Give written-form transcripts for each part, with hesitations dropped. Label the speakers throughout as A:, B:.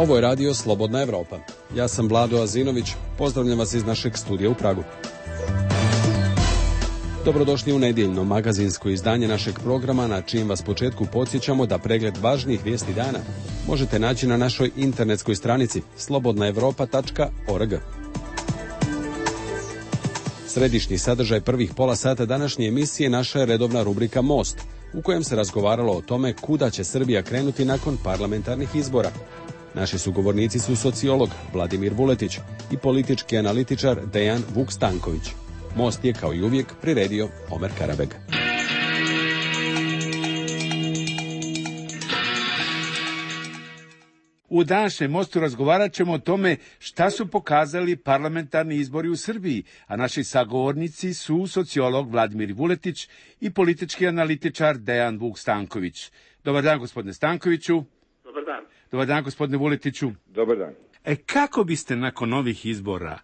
A: Ovo je radio Slobodna Evropa. Ja sam Vlado Azinović, pozdravljam vas iz našeg studija u Pragu. Dobrodošli u nedjeljno magazinsko izdanje našeg programa, na čijem vas početku podsjećamo da pregled važnijih vijesti dana možete naći na našoj internetskoj stranici slobodnaevropa.org. Središnji sadržaj prvih pola sata današnje emisije naša je redovna rubrika Most, u kojem se razgovaralo o tome kuda će Srbija krenuti nakon parlamentarnih izbora. Naši sugovornici su sociolog Vladimir Vuletić i politički analitičar Dejan Vuk-Stanković. Most je kao i uvijek priredio Omer Karabeg.
B: U današnjem Mostu razgovarat ćemo o tome šta su pokazali parlamentarni izbori u Srbiji, a naši sagovornici su sociolog Vladimir Vuletić i politički analitičar Dejan Vuk-Stanković. Dobar dan, gospodine Stankoviću.
C: Dobar dan.
B: Dobar dan, gospodine Vuletiću.
D: Dobar dan.
B: Kako biste nakon ovih izbora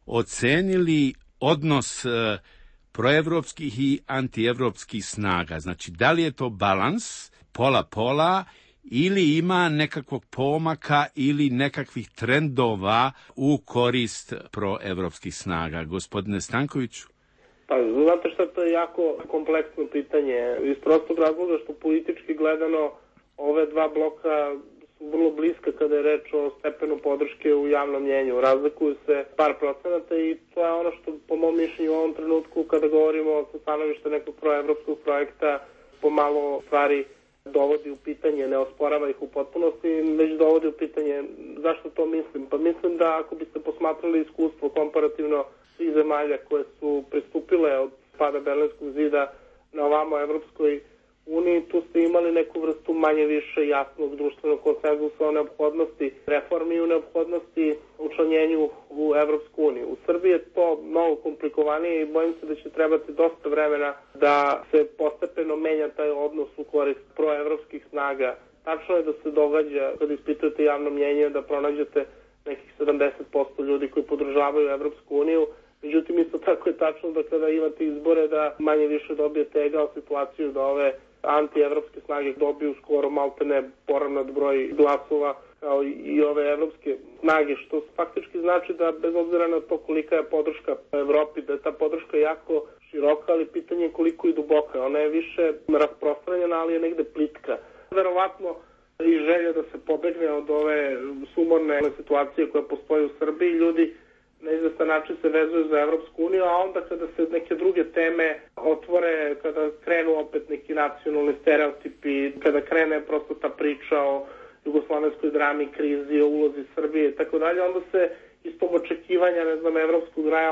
B: ocenili odnos proevropskih i antievropskih snaga? Znači, da li je to balans, pola-pola, ili ima nekakvog pomaka ili nekakvih trendova u korist proevropskih snaga? Gospodine Stankoviću?
C: Pa, znate što, to je jako kompleksno pitanje. Iz prostog razloga što politički gledano ove dva bloka su vrlo bliska kada je reč o stepenu podrške u javnom mnjenju. Razlikuju se par procenata i to je ono što, po mom mišljenju, u ovom trenutku, kada govorimo sa stanovišta nekog proevropskog projekta, pomalo stvari dovodi u pitanje, ne osporava ih u potpunosti, već dovodi u pitanje. Zašto to mislim? Pa mislim da ako biste posmatrali iskustvo komparativno svih zemalja koje su pristupile od pada Berlinskog zida na ovamo Evropskoj uniji, tu ste imali neku vrstu manje više jasnog društvenog konsenzusa o neophodnosti reformi i o neophodnosti učlanjenju u Evropsku uniju. U Srbiji je to mnogo komplikovanije i bojim se da će trebati dosta vremena da se postepeno menja taj odnos u korist proevropskih snaga. Tačno je da se događa, kada ispitujete javno mnjenje, da pronađete nekih 70% ljudi koji podržavaju Evropsku uniju. Međutim, isto tako je tačno da kada imate izbore da manje više dobijete egal situaciju, da ove antievropske snage dobiju skoro maltene poravnat broj glasova kao i ove evropske snage, što faktički znači da bez obzira na to kolika je podrška Evropi, da je ta podrška jako široka, ali pitanje je koliko i duboka. Ona je više rasprostranjena, ali je negde plitka. Verovatno i želja da se pobegne od ove sumorne situacije koja postoji u Srbiji, ljudi na izvestan način se vezuju za Evropsku uniju, a onda kada se neke druge teme otvore, kada krenu opet neki nacionalni stereotipi, kada krene prosto ta priča o jugoslovenskoj drami, krizi, o ulozi Srbije i tako dalje, onda se iz tog očekivanja, evropskog raja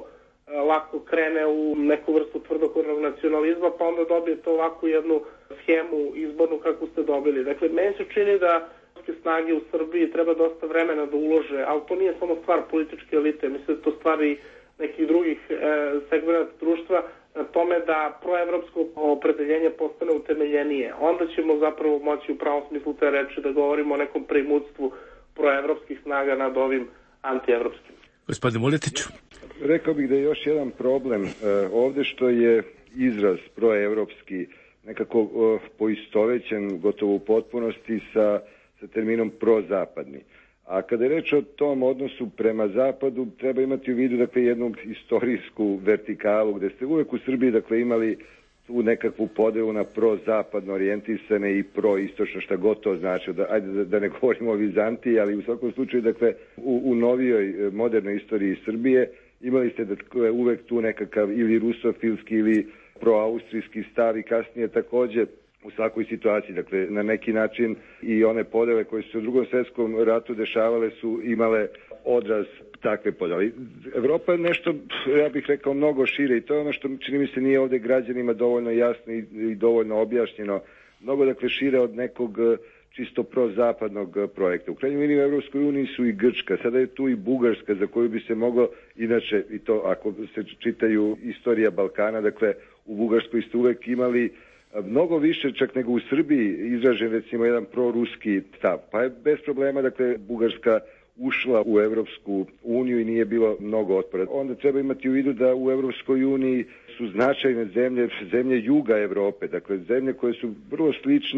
C: lako krene u neku vrstu tvrdokornog nacionalizma, pa onda dobijete ovakvu jednu schemu izbornu kako ste dobili. Dakle, meni se čini da snage u Srbiji treba dosta vremena da ulože, ali to nije samo stvar političke elite, mislim da to stvari nekih drugih segmenata društva na tome da proevropsko opredeljenje postane utemeljenije. Onda ćemo zapravo moći u pravom smislu te reči da govorimo o nekom primutstvu proevropskih snaga nad ovim antievropskim.
B: Gospodine Vuletiću.
D: Rekao bih da je još jedan problem ovde što je izraz proevropski nekako poistovećen gotovo u potpunosti sa terminom prozapadni. A kada je reč o tom odnosu prema zapadu, treba imati u vidu jednu istorijsku vertikalu, gde ste uvek u Srbiji imali tu nekakvu podelu na prozapadno orijentisane i proistočno, šta god to znači. Ajde da ne govorimo o Vizantiji, ali u svakom slučaju, u novijoj modernoj istoriji Srbije imali ste uvek tu nekakav ili rusofilski ili proaustrijski stav i kasnije takođe u svakoj situaciji. Dakle, na neki način i one podele koje su u Drugom svetskom ratu dešavale su imale odraz takve podele. Evropa je nešto, ja bih rekao, mnogo šire i to je ono što čini mi se nije ovde građanima dovoljno jasno i dovoljno objašnjeno. Mnogo, šire od nekog čisto prozapadnog projekta. U krajnjoj liniji u Evropskoj uniji su i Grčka, sada je tu i Bugarska, za koju bi se moglo, inače, i to ako se čitaju istorija Balkana, u Bugarskoj ste uvek imali mnogo više čak nego u Srbiji izražen recimo jedan proruski stav. Pa je bez problema, Bugarska ušla u Evropsku uniju i nije bilo mnogo otpora. Onda treba imati u vidu da u Evropskoj uniji su značajne zemlje juga Evrope, zemlje koje su vrlo slične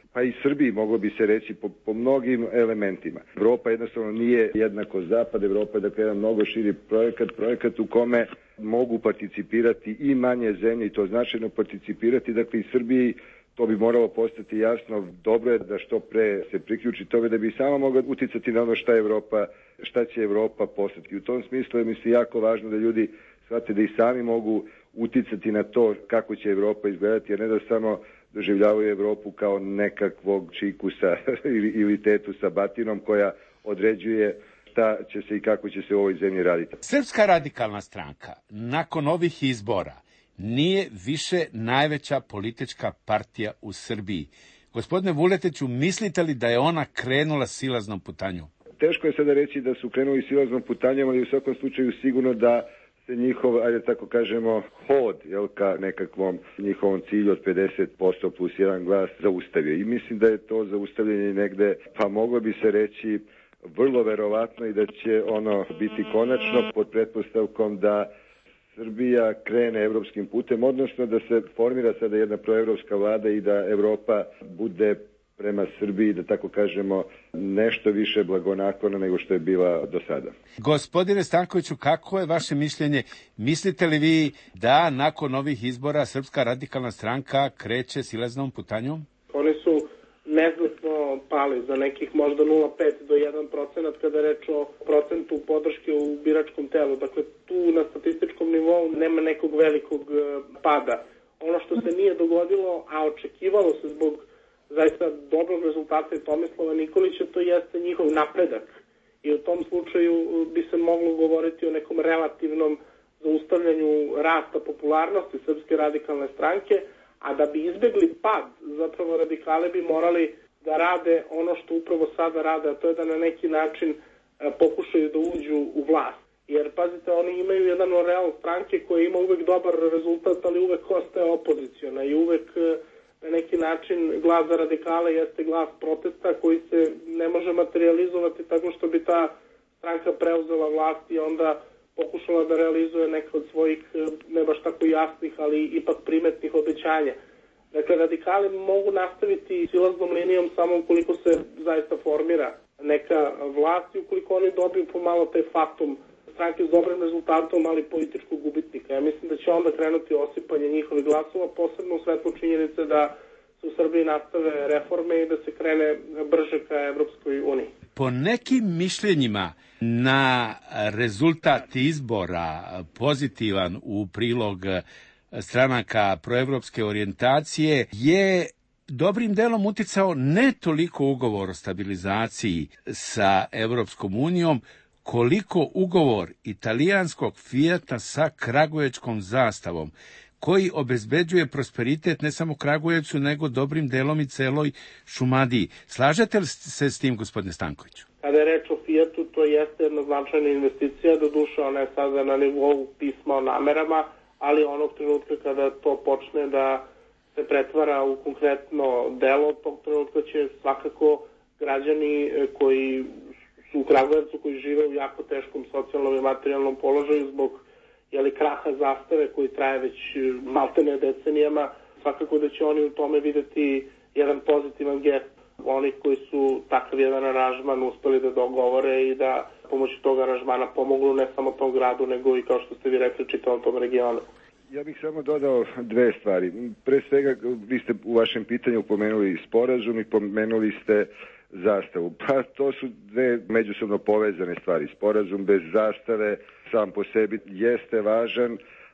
D: pa i Srbiji, moglo bi se reći, po mnogim elementima. Evropa jednostavno nije jednako zapad, Evropa je dakle jedan mnogo širi projekat u kome mogu participirati i manje zemlje i to značajno participirati, dakle i Srbiji to bi moralo postati jasno. Dobro je da što pre se priključi toga da bi sama mogla uticati na ono šta će Evropa postati. U tom smislu je mislim jako važno da ljudi shvate da i sami mogu uticati na to kako će Evropa izgledati, jer ne da samo doživljavaju Evropu kao nekakvog čikusa ili tetu sa batinom koja određuje šta će se i kako će se u ovoj zemlji raditi.
B: Srpska radikalna stranka nakon ovih izbora nije više najveća politička partija u Srbiji. Gospodine Vuletiću, mislite li da je ona krenula silaznom putanjom?
D: Teško je sada reći da su krenuli silaznom putanjom, ali u svakom slučaju sigurno da se njihov, ajde tako kažemo, hod ka nekakvom njihovom cilju od 50% plus jedan glas zaustavio. I mislim da je to zaustavljanje negde, pa moglo bi se reći, vrlo verovatno i da će ono biti konačno pod pretpostavkom da Srbija krene evropskim putem, odnosno da se formira sada jedna proevropska vlada i da Evropa bude prema Srbiji, da tako kažemo, nešto više blagonaklona nego što je bila do sada.
B: Gospodine Stankoviću, kako je vaše mišljenje? Mislite li vi da nakon ovih izbora Srpska radikalna stranka kreće silaznom putanjom?
C: Oni su neznatno pali za nekih možda 0,5 do 1% kada je reč o procentu podrške u biračkom telu. Dakle, tu na statističkom nivou nema nekog velikog pada. Ono što se nije dogodilo, a očekivalo se zbog zaista dobrog rezultata i Tomislava Nikolića, to jeste njihov napredak. I u tom slučaju bi se moglo govoriti o nekom relativnom zaustavljanju rasta popularnosti Srpske radikalne stranke, a da bi izbegli pad, zapravo radikale bi morali da rade ono što upravo sada rade, a to je da na neki način pokušaju da uđu u vlast. Jer, pazite, oni imaju jedan oreal stranke koja ima uvek dobar rezultat, ali uvek ostaje opoziciona i uvek na neki način glas za radikale jeste glas protesta koji se ne može materializovati tako što bi ta stranka preuzela vlast i onda pokušala da realizuje neke od svojih ne baš tako jasnih, ali ipak primetnih obećanja. Dakle, radikali mogu nastaviti silaznom linijom samo ukoliko se zaista formira neka vlast i ukoliko oni dobiju pomalo taj fatum stranke s dobrim rezultatom, ali političkog gubitnika. Ja mislim da će onda krenuti osipanje njihovih glasova, posebno u svetlu činjenice da se u Srbiji nastave reforme i da se krene brže ka Evropskoj uniji.
B: Po nekim mišljenjima na rezultat izbora pozitivan u prilog stranaka proevropske orijentacije je dobrim delom uticao ne toliko ugovor o stabilizaciji sa Evropskom unijom, koliko ugovor italijanskog Fijata sa kragujevčkom zastavom, koji obezbeđuje prosperitet ne samo Kragujevcu, nego dobrim delom i celoj Šumadiji. Slažete li se s tim, gospodine Stankoviću?
C: Kada je reč o Fijatu, to jeste jedna značajna investicija, doduše ona je sada na nivou pisma o namerama, ali onog trenutka kada to počne da se pretvara u konkretno delo, tog trenutka će svakako građani koji su u Kragujevcu, koji žive u jako teškom socijalnom i materijalnom položaju zbog kraha zastave koji traje već maltene decenijama, svakako da će oni u tome videti jedan pozitivan gest onih koji su takav jedan aranžman uspeli da dogovore i da pomoću tog aranžmana pomognu ne samo tom gradu, nego i, kao što ste vi rekli, čitavom tom regionu.
D: Ja bih samo dodao dve stvari. Pre svega, vi ste u vašem pitanju pomenuli sporazum i pomenuli ste zastavu. Pa to su dve međusobno povezane stvari. Sporazum bez zastave sam po sebi jeste važan,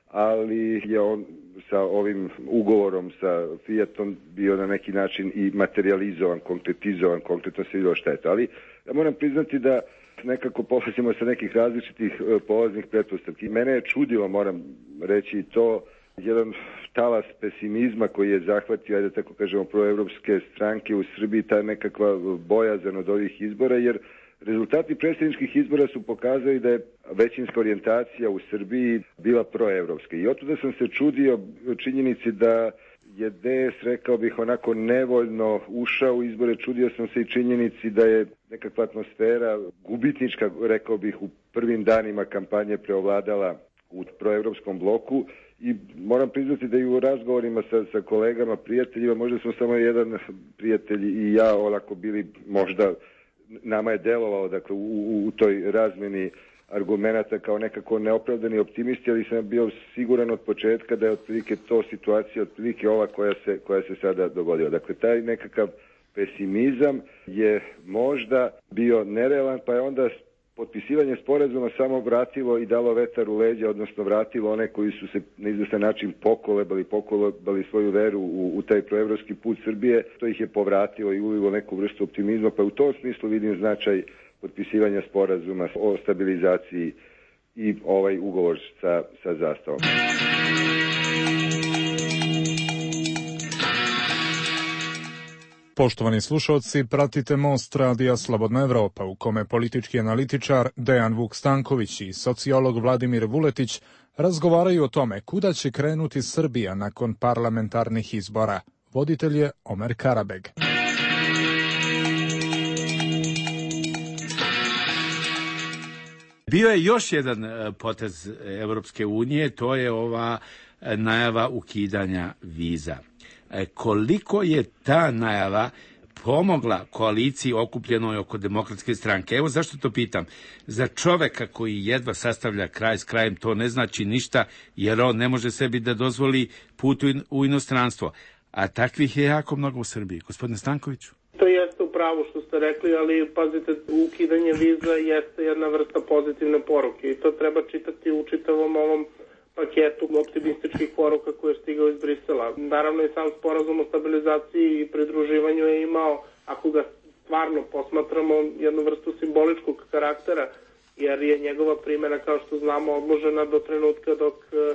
D: ali je on sa ovim ugovorom sa Fijatom bio na neki način i materializovan, konkretizovan, konkretno se vidio šta je to. Ali ja moram priznati da nekako polazimo sa nekih različitih polaznih pretpostavki. Mene je čudilo, moram reći, to jedan talas pesimizma koji je zahvatio, ajde tako kažemo, proevropske stranke u Srbiji, ta nekakva bojazan od ovih izbora, jer rezultati predsjedničkih izbora su pokazali da je većinska orijentacija u Srbiji bila proevropska. I otuda sam se čudio činjenici da je DS, rekao bih, onako nevoljno ušao u izbore. Čudio sam se i činjenici da je nekakva atmosfera gubitnička, rekao bih, u prvim danima kampanje preovladala u proevropskom bloku I moram priznati da i u razgovorima sa kolegama, prijateljima, možda smo samo jedan prijatelj i ja onako bili, možda nama je delovao dakle, u toj razmeni argumenata kao nekako neopravdani optimisti, ali sam bio siguran od početka da je otprilike to situacija, otprilike ova koja se sada dogodila. Dakle, taj nekakav pesimizam je možda bio nerealan, pa je onda potpisivanje sporazuma samo vratilo i dalo vetar u leđa, odnosno vratilo one koji su se na izvestan način pokolebali svoju veru u taj proevropski put Srbije. To ih je povratilo i ulilo neku vrstu optimizma, pa u tom smislu vidim značaj potpisivanja sporazuma o stabilizaciji i ovaj ugovor sa zastavom.
E: Poštovani slušalci, pratite Most radija Slobodna Evropa, u kome politički analitičar Dejan Vuk Stanković i sociolog Vladimir Vuletić razgovaraju o tome kuda će krenuti Srbija nakon parlamentarnih izbora. Voditelj je Omer Karabeg.
B: Bio je još jedan potez Evropske unije, to je ova najava ukidanja viza. Koliko je ta najava pomogla koaliciji okupljenoj oko Demokratske stranke? Evo zašto to pitam. Za čoveka koji jedva sastavlja kraj s krajem to ne znači ništa, jer on ne može sebi da dozvoli put u inostranstvo. A takvih je jako mnogo u Srbiji. Gospodine Stankoviću?
C: To jeste u pravu što ste rekli, ali pazite, ukidanje viza jeste jedna vrsta pozitivne poruke i to treba čitati u čitavom ovom paketu optimističkih poruka koje je stigao iz Brisela. Naravno i sam sporazum o stabilizaciji i pridruživanju je imao, ako ga stvarno posmatramo, jednu vrstu simboličkog karaktera, jer je njegova primjena, kao što znamo, odložena do trenutka dok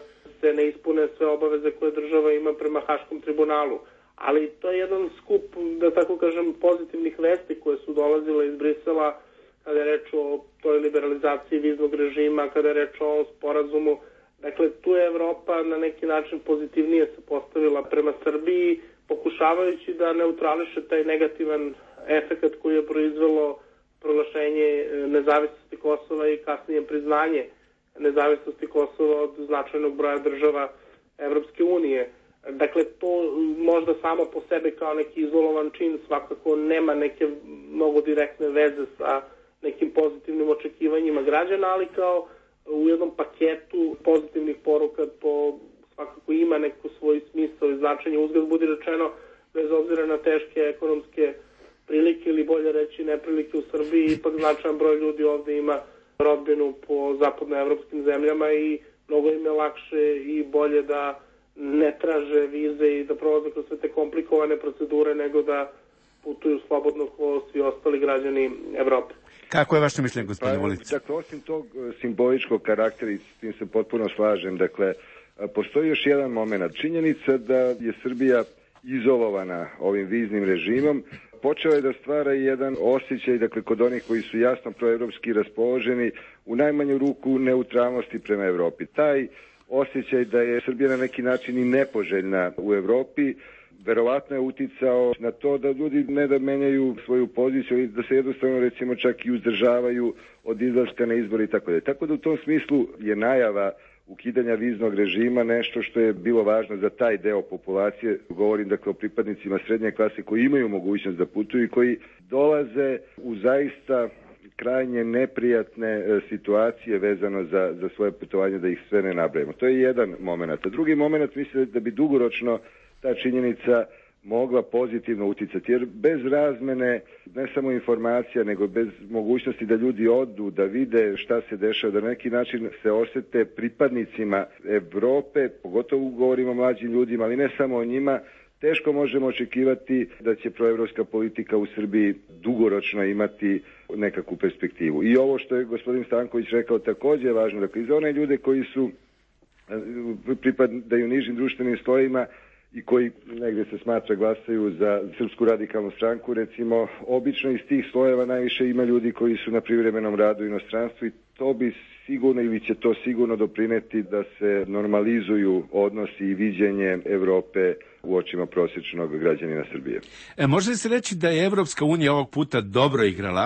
C: se ne ispune sve obaveze koje država ima prema Haškom tribunalu. Ali to je jedan skup, da tako kažem, pozitivnih vesti koje su dolazile iz Brisela kada je reč o toj liberalizaciji viznog režima, kada je reč o ovom sporazumu. Dakle, tu je Evropa na neki način pozitivnije se postavila prema Srbiji, pokušavajući da neutrališe taj negativan efekat koji je proizvelo proglašenje nezavisnosti Kosova i kasnije priznanje nezavisnosti Kosova od značajnog broja država Evropske unije. Dakle, to možda samo po sebi kao neki izolovan čin svakako nema neke mnogo direktne veze sa nekim pozitivnim očekivanjima građana, ali kao u jednom paketu pozitivnih poruka to svakako ima neko svoj smisao i značenje. Uzgled budi rečeno, bez obzira na teške ekonomske prilike ili bolje reći neprilike u Srbiji, ipak značajan broj ljudi ovde ima rodbinu po zapadnoevropskim zemljama i mnogo im je lakše i bolje da ne traže vize i da prolaze kroz sve te komplikovane procedure nego da putuju slobodno kao svi ostali građani Evrope.
B: Kako je vaše mišljenje, gospodine Vulić?
D: Dakle, osim tog simboličkog karaktera, i s tim se potpuno slažem, dakle, postoji još jedan moment. Činjenica da je Srbija izolovana ovim viznim režimom, počeo je da stvara jedan osjećaj, dakle, kod onih koji su jasno proevropski raspoloženi, u najmanju ruku neutralnosti prema Evropi. Taj osjećaj da je Srbija na neki način i nepoželjna u Evropi, verovatno je uticao na to da ljudi ne da menjaju svoju poziciju, da se jednostavno recimo čak i uzdržavaju od izlaska na izbore i tako dalje. Tako da u tom smislu je najava ukidanja viznog režima nešto što je bilo važno za taj deo populacije. Govorim dakle o pripadnicima srednje klase koji imaju mogućnost da putuju i koji dolaze u zaista krajnje neprijatne situacije vezano za svoje putovanje, da ih sve ne nabrajemo. To je jedan moment. A drugi moment, mislim da bi dugoročno ta činjenica mogla pozitivno uticati, jer bez razmene, ne samo informacija, nego bez mogućnosti da ljudi odu, da vide šta se dešava, da na neki način se osete pripadnicima Evrope, pogotovo govorimo o mlađim ljudima, ali ne samo o njima, teško možemo očekivati da će proevropska politika u Srbiji dugoročno imati nekakvu perspektivu. I ovo što je gospodin Stanković rekao također je važno, dakle i za one ljude koji su pripadaju nižim društvenim slojima i koji negdje se smatra glasaju za Srpsku radikalnu stranku, recimo, obično iz tih slojeva najviše ima ljudi koji su na privremenom radu u inostranstvu i to bi sigurno ili će to sigurno doprineti da se normalizuju odnosi i viđenje Evrope u očima prosječnog građanina Srbije.
B: Može se reći da je Evropska unija ovog puta dobro igrala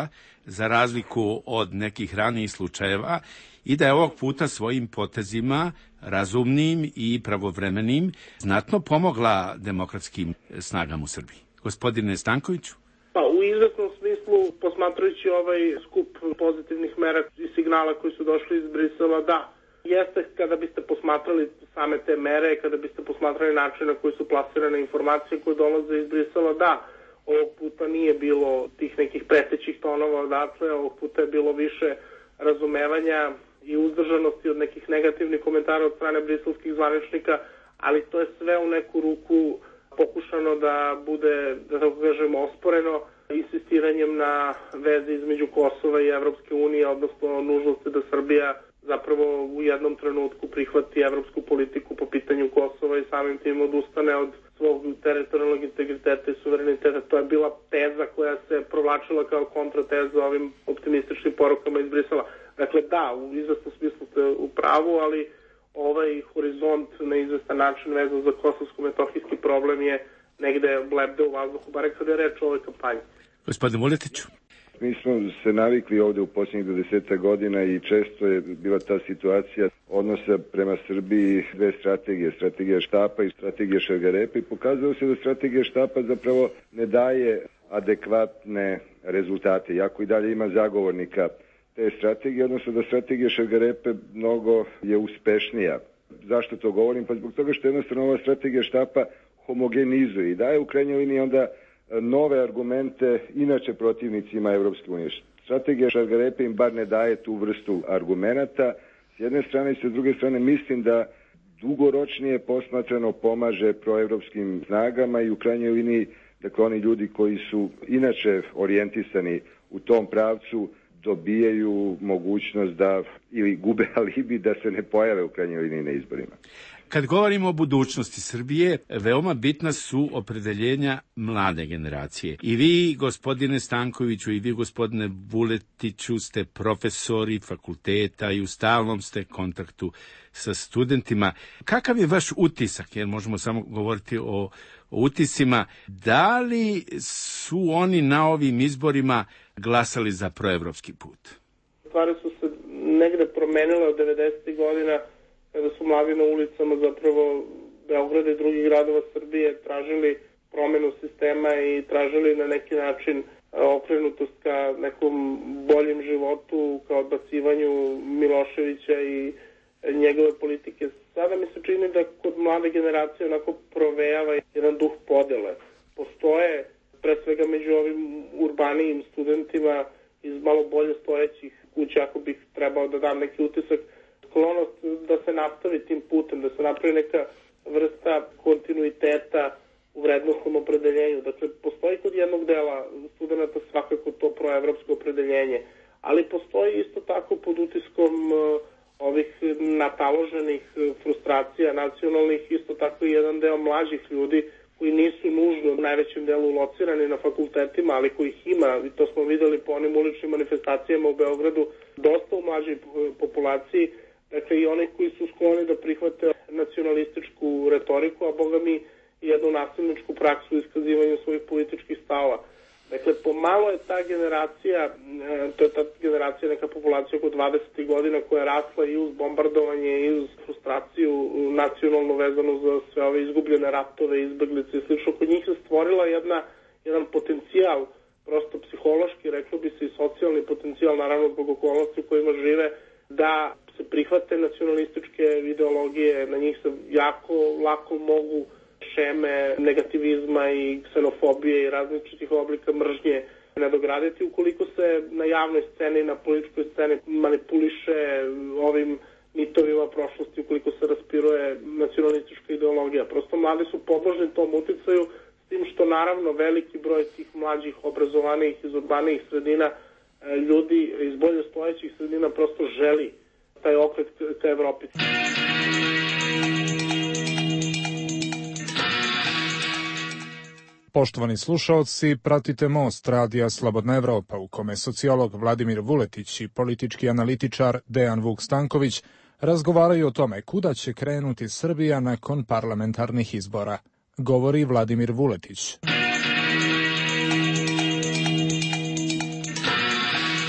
B: za razliku od nekih ranijih slučajeva i da je ovog puta svojim potezima, razumnim i pravovremenim, znatno pomogla demokratskim snagama u Srbiji. Gospodine Stankoviću?
C: Pa, u izvesnom smislu, posmatrajući ovaj skup pozitivnih mera i signala koji su došli iz Brisela, da, jeste kada biste posmatrali same te mere, kada biste posmatrali način na koji su plasirane informacije koje dolaze iz Brisela, da, ovog puta nije bilo tih nekih pretećih tonova odatle, ovog puta je bilo više razumevanja i uzdržanosti od nekih negativnih komentara od strane briselskih zvaničnika, ali to je sve u neku ruku pokušano da bude, da tako kažemo, osporeno insistiranjem na vezi između Kosova i Evropske unije, odnosno nužnosti da Srbija zapravo u jednom trenutku prihvati evropsku politiku po pitanju Kosova i samim tim odustane od svog teritorijalnog integriteta i suvereniteta. To je bila teza koja se provlačila kao kontrateza ovim optimističnim porukama iz Brisela. Dakle, da, u izvesnom smislu ste u pravu, ali ovaj horizont na izvestan način vezan za kosovsko-metohijski problem je negde blebde u vazduhu, bare kada je reč o ovoj kampanji.
B: Gospodin Vuletiću?
D: Mi smo se navikli ovde u posljednjih 20 godina i često je bila ta situacija odnosa prema Srbiji dve strategije, strategija štapa i strategija šargarepa, i pokazalo se da strategija štapa zapravo ne daje adekvatne rezultate, iako i dalje ima zagovornika te strategije, odnosno da strategija šargarepe mnogo je uspešnija. Zašto to govorim? Pa zbog toga što jednostavno ova strategija štapa homogenizuje i daje u krajnjoj liniji onda nove argumente inače protivnicima Evropske unije. Strategija šargarepe im bar ne daje tu vrstu argumenata. S jedne strane i s druge strane mislim da dugoročnije posmatrano pomaže proevropskim snagama i u krajnjoj liniji, dakle oni ljudi koji su inače orijentisani u tom pravcu dobijaju mogućnost da ili gube alibi da se ne pojave u krajnjoj liniji na izborima.
B: Kad govorimo o budućnosti Srbije, veoma bitna su opredeljenja mlade generacije. I vi, gospodine Stankoviću, i vi, gospodine Vuletiću, ste profesori fakulteta i u stalnom ste kontaktu sa studentima. Kakav je vaš utisak, jer možemo samo govoriti o utiscima, da li su oni na ovim izborima glasali za proevropski put?
C: Stvari su se negde promenile od 90. godina, kada su mladi na ulicama zapravo Beograda i drugih gradova Srbije tražili promenu sistema i tražili na neki način okrenutost ka nekom boljem životu, ka odbacivanju Miloševića i njegove politike. Sada mi se čini da kod mlade generacije onako provejava jedan duh podele. Postoje, pre svega među ovim urbanijim studentima iz malo bolje stojećih kuća, ako bih trebao da dam neki utisak, sklonost da se nastavi tim putem, da se napravi neka vrsta kontinuiteta u vrednostnom opredeljenju. Dakle, postoji kod jednog dela studenta svakako to proevropsko opredeljenje, ali postoji isto tako pod utiskom ovih nataloženih frustracija nacionalnih, isto tako i jedan deo mlađih ljudi koji nisu nužno u najvećem delu locirani na fakultetima, ali kojih ima, i to smo videli po onim uličnim manifestacijama u Beogradu, dosta u mlađoj populaciji, dakle i onih koji su skloni da prihvate nacionalističku retoriku, a boga mi i jednu nasilničku praksu u iskazivanju svojih političkih stava. Dakle, pomalo je ta generacija, to je ta generacija, neka populacija oko 20 godina koja je rasla i uz bombardovanje i uz frustraciju nacionalno vezanu za sve ove izgubljene ratove, izbeglice i slično. Kod njih se stvorila jedan potencijal, prosto psihološki, reklo bi se i socijalni potencijal, naravno zbog okolnosti u kojima žive, da se prihvate nacionalističke ideologije, na njih se jako lako mogu šeme negativizma i ksenofobije i različitih oblika mržnje nadograditi ukoliko se na javnoj sceni, na političkoj sceni manipuliše ovim mitovima prošlosti, ukoliko se raspiruje nacionalistička ideologija. Prosto mladi su podložni tom uticaju, s tim što naravno veliki broj tih mlađih, obrazovanijih iz urbanijih sredina, ljudi iz bolje stojećih sredina prosto želi taj okret ka Evropi.
E: Poštovani slušaoci, pratite Most radija Slobodna Evropa, u kome sociolog Vladimir Vuletić i politički analitičar Dejan Vuk Stanković razgovaraju o tome kuda će krenuti Srbija nakon parlamentarnih izbora. Govori Vladimir Vuletić.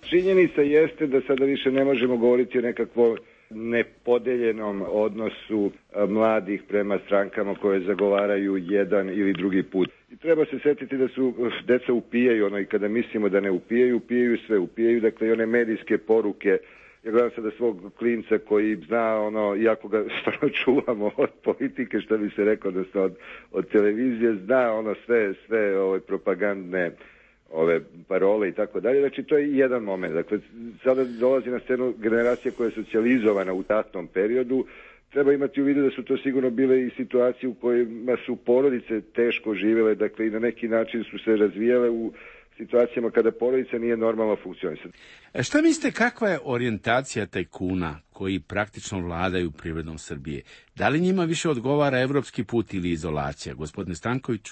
D: Činjenica jeste da sada više ne možemo govoriti o nekakvom nepodeljenom odnosu mladih prema strankama koje zagovaraju jedan ili drugi put. I treba se setiti da su deca upijaju, i kada mislimo da ne upijaju sve upijaju, dakle i one medijske poruke. Ja gledam sada svog klinca koji zna, iako ga stvarno čuvamo od politike, što bi se rekao, odnosno od televizije, zna sve propagandne parole i tako dalje. Znači, to je jedan moment. Dakle, sada dolazi na scenu generacija koja je socijalizovana u tatnom periodu. Treba imati u vidu da su to sigurno bile i situacije u kojima su porodice teško živjele, dakle, i na neki način su se razvijale u situacijama kada porodica nije normalno funkcionisala.
B: Šta mislite, kakva je orijentacija tajkuna koji praktično vladaju privredom Srbije? Da li njima više odgovara evropski put ili izolacija, gospodine Stankoviću?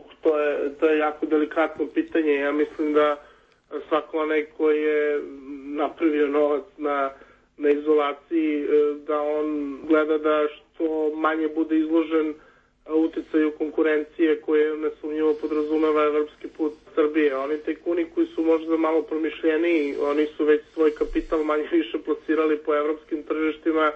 C: To je jako delikatno pitanje. Ja mislim da svako onaj koji je napravio novac na izolaciji, da on gleda da što manje bude izložen uticaju konkurencije koje nesumnjivo podrazumeva evropski put Srbije. Oni tajkuni koji su možda malo promišljeniji, oni su već svoj kapital manje više plasirali po evropskim tržištima,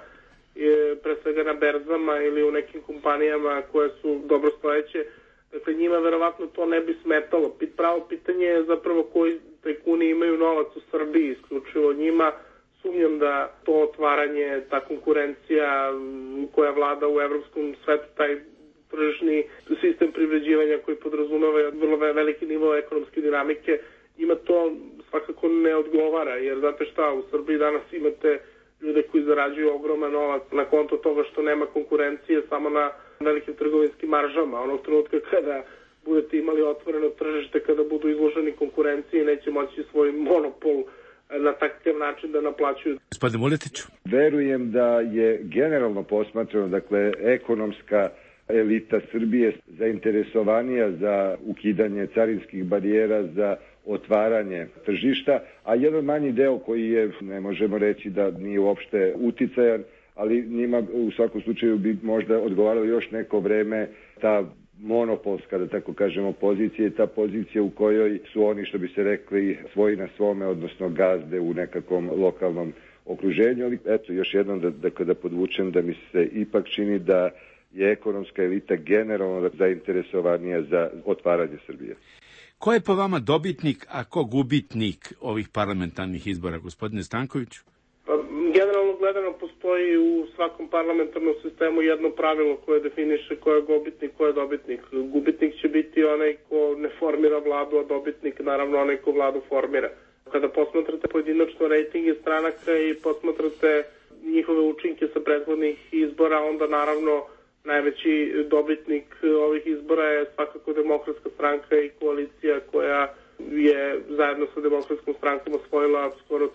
C: pre svega na berzama ili u nekim kompanijama koje su dobro stojeće. Dakle, njima verovatno to ne bi smetalo. Pravo pitanje je zapravo koji tajkuni imaju novac u Srbiji, isključivo njima. Sumnjam da to otvaranje, ta konkurencija koja vlada u evropskom svetu, taj tržišni sistem privređivanja koji podrazumeva vrlo veliki nivo ekonomske dinamike, njima to svakako ne odgovara, jer znate šta, u Srbiji danas imate ljude koji zarađuju ogroman novac na konto toga što nema konkurencije samo na velikim trgovinskim maržama. Onog trenutka kada budete imali otvoreno tržište, kada budu izloženi konkurenciji, neće moći svoj monopol na takav način da naplaćuju.
B: Gospodine Vuletiću.
D: Verujem da je generalno posmatrano, dakle, ekonomska elita Srbije zainteresovanija za ukidanje carinskih barijera, za otvaranje tržišta, a jedan manji deo koji je, ne možemo reći da nije uopšte uticajan, ali njima u svakom slučaju bi možda odgovaralo još neko vreme ta monopolska, da tako kažemo, pozicija i ta pozicija u kojoj su oni, što bi se rekli, svoji na svome, odnosno gazde u nekakvom lokalnom okruženju. Ali eto, još jednom da podvučem da mi se ipak čini da je ekonomska elita generalno zainteresovanija za otvaranje Srbije.
B: Ko je po vama dobitnik, a ko gubitnik ovih parlamentarnih izbora, gospodine Stankoviću?
C: Generalno gledano postoji u svakom parlamentarnom sistemu jedno pravilo koje definiše ko je gubitnik, ko je dobitnik. Gubitnik će biti onaj ko ne formira vladu, a dobitnik naravno onaj ko vladu formira. Kada posmatrate pojedinačno rejtinge stranaka i posmatrate njihove učinke sa prethodnih izbora, onda naravno najveći dobitnik ovih izbora je svakako Demokratska stranka i koalicija koja je zajedno sa Demokratskom strankom osvojila skoro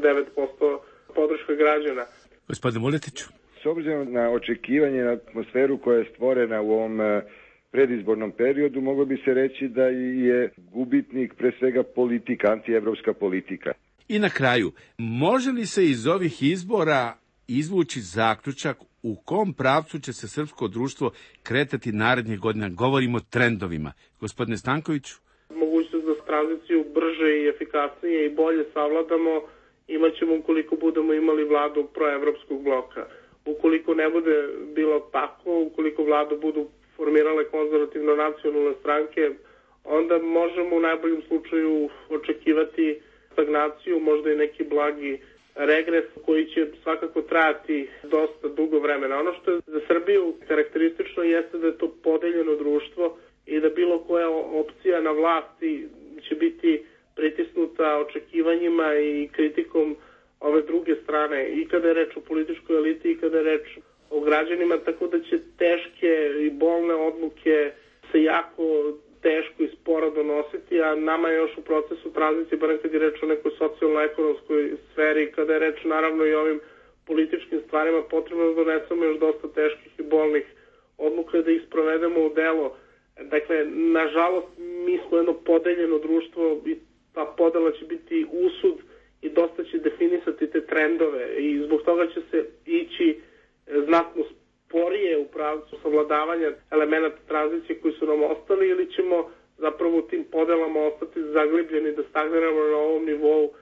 C: 39% podrška građana.
B: Gospodine Vuletiću.
D: S obzirom na očekivanje, na atmosferu koja je stvorena u ovom predizbornom periodu, moglo bi se reći da je gubitnik pre svega politika, antievropska politika.
B: I na kraju, može li se iz ovih izbora izvući zaključak u kom pravcu će se srpsko društvo kretati narednih godina? Govorimo o trendovima. Gospodine Stankoviću.
C: Mogućnost da tranziciju brže i efikasnije i bolje savladamo imaćemo ukoliko budemo imali vladu proevropskog bloka. Ukoliko ne bude bilo tako, ukoliko vladu budu formirale konzervativno nacionalne stranke, onda možemo u najboljem slučaju očekivati stagnaciju, možda i neki blagi regres koji će svakako trajati dosta dugo vremena. Ono što je za Srbiju karakteristično jeste da je to podeljeno društvo i da bilo koja opcija na vlasti će biti pritisnuta očekivanjima i kritikom ove druge strane, i kada je reč o političkoj eliti i kada je reč o građanima, tako da će teške i bolne odluke se jako teško i sporo donositi, a nama je još u procesu tranzicije, barem kad je reč o nekoj socijalno-ekonomskoj sferi, kada je reč naravno i o ovim političkim stvarima, potrebno da donesemo još dosta teških i bolnih odluka da ih sprovedemo u delo. Dakle, nažalost, mi smo jedno podeljeno društvo i ta podela će biti usud i dosta će definisati te trendove i zbog toga će se ići znatno sporije u pravcu savladavanja elemenata tranzicije koji su nam ostali, ili ćemo zapravo u tim podelama ostati zaglibljeni da stagniramo na ovom nivou iz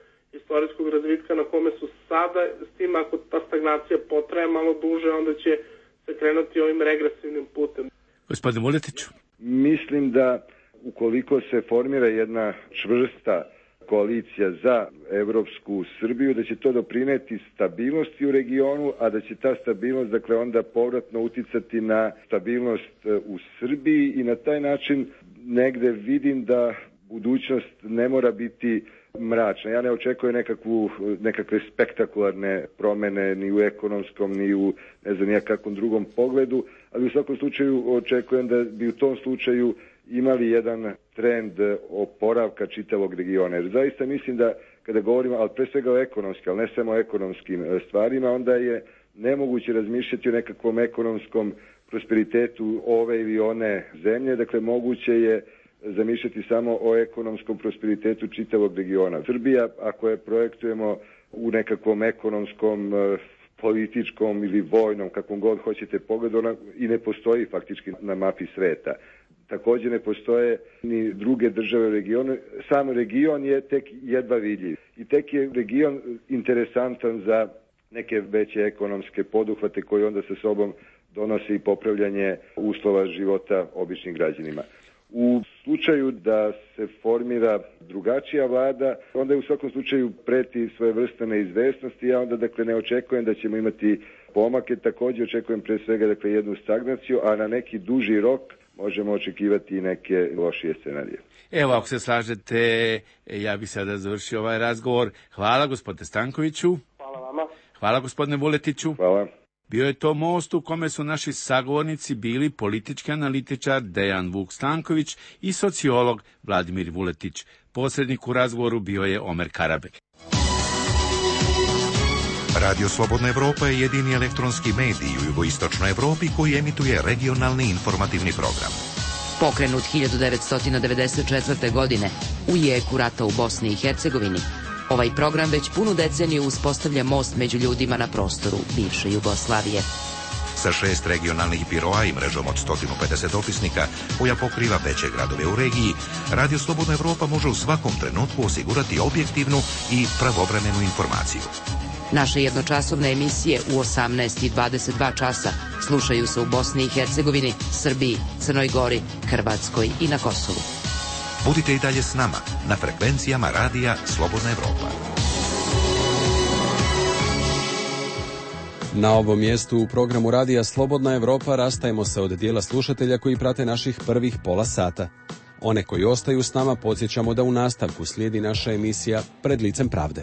C: istorijskog razvitka na kome su sada, s tim ako ta stagnacija potraje malo duže, onda će se krenuti ovim regresivnim putem.
B: Gospodine Vuletiću.
D: Mislim da ukoliko se formira jedna čvrsta koalicija za evropsku Srbiju, da će to doprineti stabilnosti u regionu, a da će ta stabilnost, dakle, onda povratno uticati na stabilnost u Srbiji i na taj način negde vidim da budućnost ne mora biti mračna. Ja ne očekujem nekakve spektakularne promene ni u ekonomskom, ni u ne znam nijakakvom drugom pogledu, ali u svakom slučaju očekujem da bi u tom slučaju imali jedan trend oporavka čitavog regiona. Jer zaista mislim da kada govorimo, ali pre svega o ekonomskim, ali ne samo o ekonomskim stvarima, onda je nemoguće razmišljati o nekakvom ekonomskom prosperitetu ove ili one zemlje. Dakle, moguće je zamišljati samo o ekonomskom prosperitetu čitavog regiona. Srbija, ako je projektujemo u nekakvom ekonomskom, političkom ili vojnom, kakvom god hoćete pogledu, ona i ne postoji faktički na mapi sveta. Također ne postoje ni druge države u regionu. Sam region je tek jedva vidljiv. I tek je region interesantan za neke veće ekonomske poduhvate koji onda sa sobom donose i popravljanje uslova života običnim građanima. U slučaju da se formira drugačija vlada, onda je u svakom slučaju preti svojevrsna neizvesnost i ja onda dakle ne očekujem da ćemo imati pomake, također očekujem pre svega dakle jednu stagnaciju, a na neki duži rok možemo očekivati i neke lošije scenarije.
B: Evo, ako se slažete, ja bih sada završio ovaj razgovor. Hvala gospodine Stankoviću.
C: Hvala vama.
B: Hvala gospodine Vuletiću.
D: Hvala.
B: Bio je to most u kome su naši sagovornici bili politički analitičar Dejan Vuk Stanković i sociolog Vladimir Vuletić. Posrednik u razgovoru bio je Omer Karabek.
F: Radio Slobodna Evropa je jedini elektronski medij u jugoistočnoj Evropi koji emituje regionalni informativni program.
G: Pokrenut 1994. godine u jeku rata u Bosni i Hercegovini, ovaj program već punu deceniju uspostavlja most među ljudima na prostoru bivše Jugoslavije.
F: Sa 6 regionalnih biroa i mrežom od 150 dopisnika koja pokriva veće gradove u regiji, Radio Slobodna Evropa može u svakom trenutku osigurati objektivnu i pravovremenu informaciju.
G: Naše jednočasovne emisije u 18 i 22 časa slušaju se u Bosni i Hercegovini, Srbiji, Crnoj Gori, Hrvatskoj i na Kosovu.
F: Budite i dalje s nama na frekvencijama Radija Slobodna Evropa.
A: Na ovom mjestu u programu Radija Slobodna Evropa rastajemo se od dijela slušatelja koji prate naših prvih pola sata. One koji ostaju s nama podsjećamo da u nastavku slijedi naša emisija Pred licem pravde.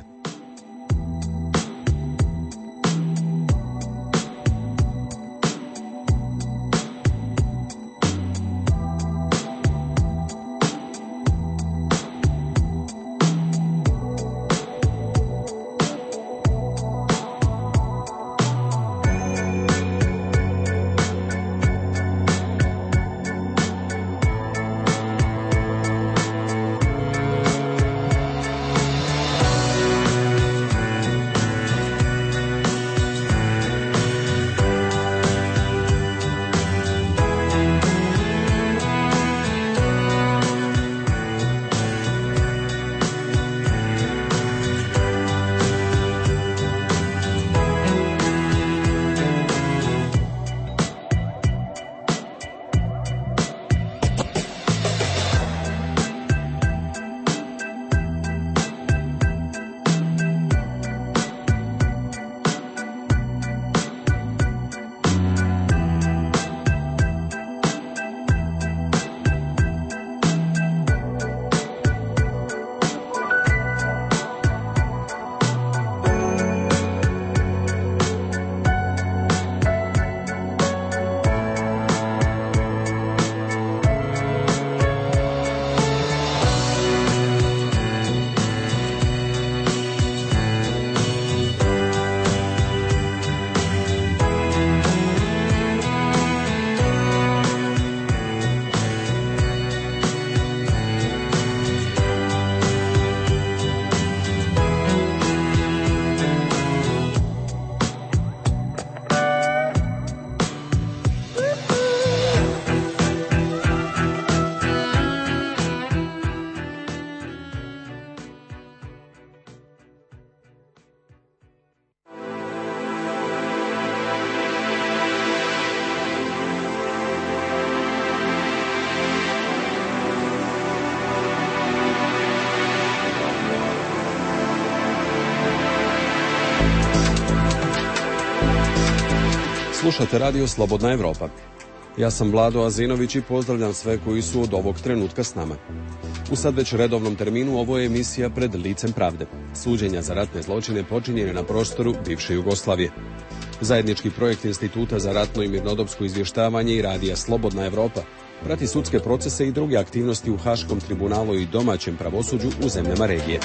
A: Slušate radio Slobodna Evropa. Ja sam Vlado Azinović i pozdravljam sve koji su od ovog trenutka s nama. U sad već redovnom terminu ovo je emisija Pred licem pravde. Suđenja za ratne zločine počinjene na prostoru bivše Jugoslavije. Zajednički projekt Instituta za ratno i mirnodopsko izvještavanje i radija Slobodna Evropa prati sudske procese i druge aktivnosti u Haškom tribunalu i domaćem pravosuđu u zemljama regije.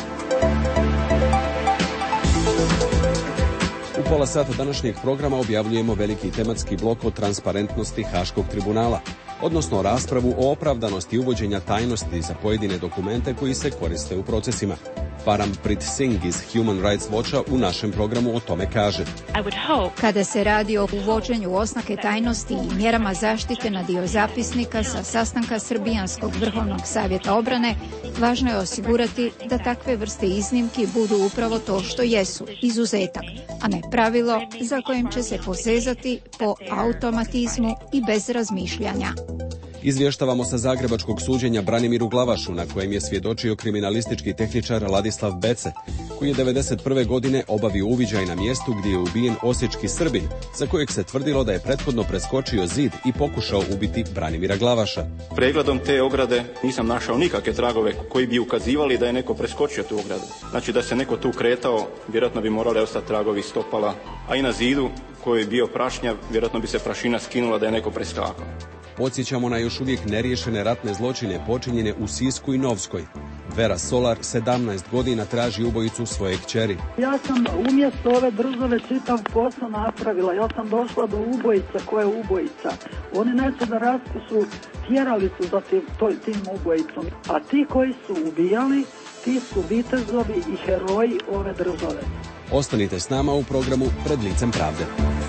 A: U pola sata današnjeg programa objavljujemo veliki tematski blok o transparentnosti Haškog tribunala, odnosno raspravu o opravdanosti uvođenja tajnosti za pojedine dokumente koji se koriste u procesima. Parampreet Singh iz Human Rights Watcha u našem programu o tome kaže:
H: Kada se radi o uvođenju oznake tajnosti i mjerama zaštite na dio zapisnika sa sastanka Srbijanskog vrhovnog savjeta obrane, važno je osigurati da takve vrste iznimki budu upravo to što jesu, izuzetak, a ne pravilo za kojim će se posezati po automatizmu i bez razmišljanja.
A: Izvještavamo sa zagrebačkog suđenja Branimiru Glavašu, na kojem je svjedočio kriminalistički tehničar Ladislav Bece, koji je 1991. godine obavio uviđaj na mjestu gdje je ubijen osječki Srbin, za kojeg se tvrdilo da je prethodno preskočio zid i pokušao ubiti Branimira Glavaša.
I: Pregledom te ograde nisam našao nikakve tragove koji bi ukazivali da je neko preskočio tu ogradu. Znači da se neko tu kretao, vjerojatno bi morali ostati tragovi stopala, a i na zidu koji je bio prašnjav, vjerojatno bi se prašina skinula da je neko preskakao.
A: Podsjećamo na još uvijek neriješene ratne zločine počinjene u Sisku i Novskoj. Vera Solar 17 godina traži ubojicu svoje kćeri.
J: Ja sam umjesto ove države čitav posao napravila. Ja sam došla do ubojica koja je ubojica. Oni neće da raskusu, tjerali su za tim ubojicom. A ti koji su ubijali, ti su vitezovi i heroji ove države.
A: Ostanite s nama u programu Pred licem pravde.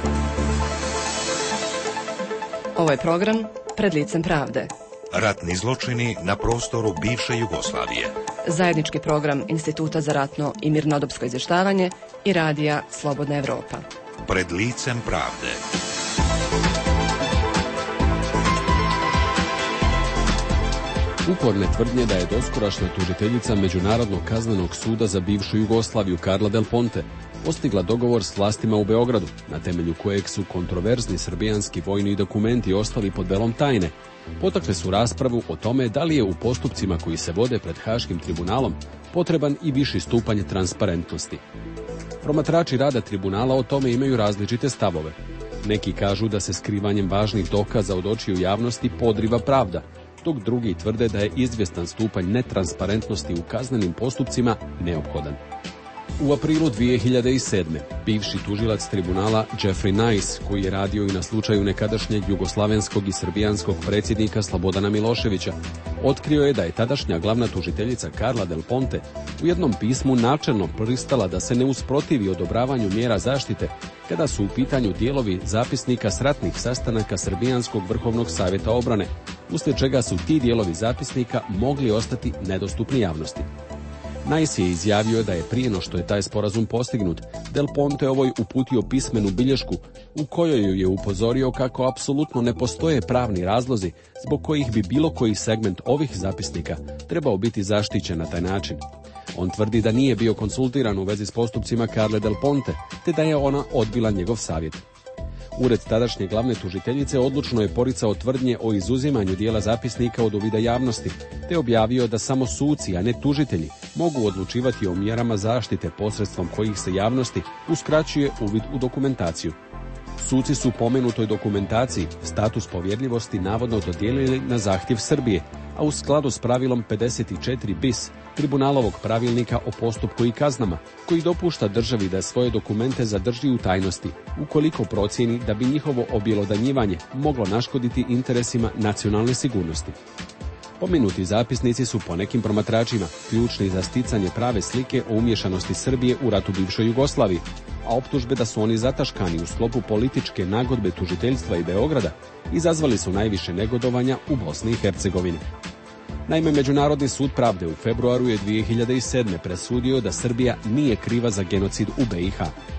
K: Ovo je program Pred licem pravde.
F: Ratni zločini na prostoru bivše Jugoslavije.
K: Zajednički program Instituta za ratno i mirnodopsko izvještavanje i radija Slobodna Evropa.
F: Pred licem pravde.
A: Uporne tvrdnje da je doskorašnja tužiteljica Međunarodnog kaznenog suda za bivšu Jugoslaviju Carla Del Ponte postigla dogovor s vlastima u Beogradu, na temelju kojeg su kontroverzni srbijanski vojni dokumenti ostali pod velom tajne, potakle su raspravu o tome da li je u postupcima koji se vode pred Haškim tribunalom potreban i viši stupanj transparentnosti. Promatrači rada tribunala o tome imaju različite stavove. Neki kažu da se skrivanjem važnih dokaza od očiju javnosti podriva pravda, dok drugi tvrde da je izvjestan stupanj netransparentnosti u kaznenim postupcima neophodan. U aprilu 2007. bivši tužilac tribunala Jeffrey Nice, koji je radio i na slučaju nekadašnjeg jugoslavenskog i srbijanskog predsjednika Slobodana Miloševića, otkrio je da je tadašnja glavna tužiteljica Carla Del Ponte u jednom pismu načelno pristala da se ne usprotivi odobravanju mjera zaštite kada su u pitanju dijelovi zapisnika s ratnih sastanaka Srbijanskog vrhovnog savjeta obrane, uslijed čega su ti dijelovi zapisnika mogli ostati nedostupni javnosti. Nice je izjavio da je prije no što je taj sporazum postignut, Del Ponte ovoj uputio pismenu bilješku u kojoj ju je upozorio kako apsolutno ne postoje pravni razlozi zbog kojih bi bilo koji segment ovih zapisnika trebao biti zaštićen na taj način. On tvrdi da nije bio konsultiran u vezi s postupcima Carle Del Ponte, te da je ona odbila njegov savjet. Ured tadašnje glavne tužiteljice odlučno je poricao tvrdnje o izuzimanju dijela zapisnika od uvida javnosti, te objavio da samo suci, a ne tužitelji, mogu odlučivati o mjerama zaštite posredstvom kojih se javnosti uskraćuje uvid u dokumentaciju. Suci su pomenutoj dokumentaciji status povjerljivosti navodno dodijelili na zahtjev Srbije, a u skladu s pravilom 54 bis tribunalovog pravilnika o postupku i kaznama, koji dopušta državi da svoje dokumente zadrži u tajnosti, ukoliko procijeni da bi njihovo objelodanjivanje moglo naškoditi interesima nacionalne sigurnosti. Pomenuti zapisnici su po nekim promatračima ključni za sticanje prave slike o umješanosti Srbije u ratu bivšoj Jugoslaviji, a optužbe da su oni zataškani u sklopu političke nagodbe tužiteljstva i Beograda izazvali su najviše negodovanja u Bosni i Hercegovini. Naime, Međunarodni sud pravde u februaru je 2007. presudio da Srbija nije kriva za genocid u BiH.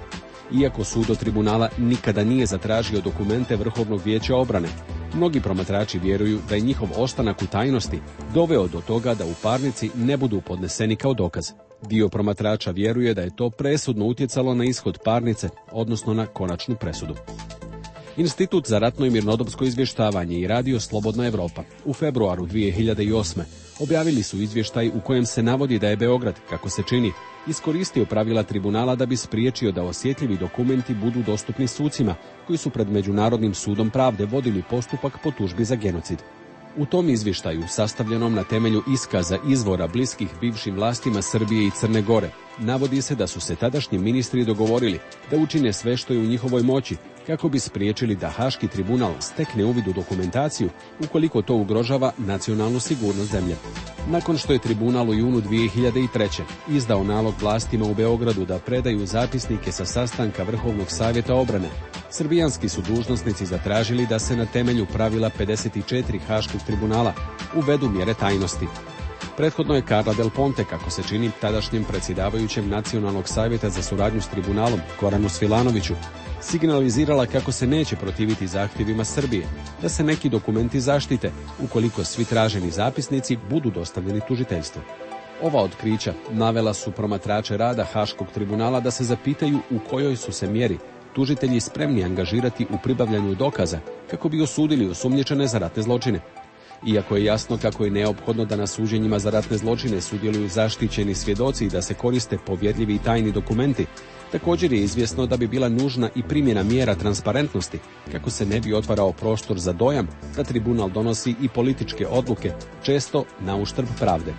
A: Iako sud od tribunala nikada nije zatražio dokumente Vrhovnog vijeća obrane, mnogi promatrači vjeruju da je njihov ostanak u tajnosti doveo do toga da u parnici ne budu podneseni kao dokaz. Dio promatrača vjeruje da je to presudno utjecalo na ishod parnice, odnosno na konačnu presudu. Institut za ratno i mirnodopsko izvještavanje i Radio Slobodna Evropa u februaru 2008. objavili su izvještaj u kojem se navodi da je Beograd, kako se čini, iskoristio pravila tribunala da bi spriječio da osjetljivi dokumenti budu dostupni sucima koji su pred Međunarodnim sudom pravde vodili postupak po tužbi za genocid. U tom izvještaju, sastavljenom na temelju iskaza izvora bliskih bivšim vlastima Srbije i Crne Gore, navodi se da su se tadašnji ministri dogovorili da učine sve što je u njihovoj moći kako bi spriječili da Haški tribunal stekne uvid u dokumentaciju ukoliko to ugrožava nacionalnu sigurnost zemlje. Nakon što je tribunal u junu 2003. izdao nalog vlastima u Beogradu da predaju zapisnike sa sastanka Vrhovnog savjeta obrane, srbijanski su dužnosnici zatražili da se na temelju pravila 54 Haškog tribunala uvedu mjere tajnosti. Prethodno je Carla Del Ponte, kako se čini, tadašnjem predsjedavajućem Nacionalnog savjeta za suradnju s tribunalom, Koranu Svilanoviću, signalizirala kako se neće protiviti zahtjevima Srbije da se neki dokumenti zaštite ukoliko svi traženi zapisnici budu dostavljeni tužiteljstvu. Ova otkrića navela su promatrače rada Haškog tribunala da se zapitaju u kojoj su se mjeri tužitelji spremni angažirati u pribavljanju dokaza kako bi osudili osumnjičene za ratne zločine. Iako je jasno kako je neophodno da na suđenjima za ratne zločine sudjeluju zaštićeni svjedoci i da se koriste povjerljivi i tajni dokumenti, također je izvjesno da bi bila nužna i primjena mjera transparentnosti kako se ne bi otvarao prostor za dojam da tribunal donosi i političke odluke, često na uštrb pravde.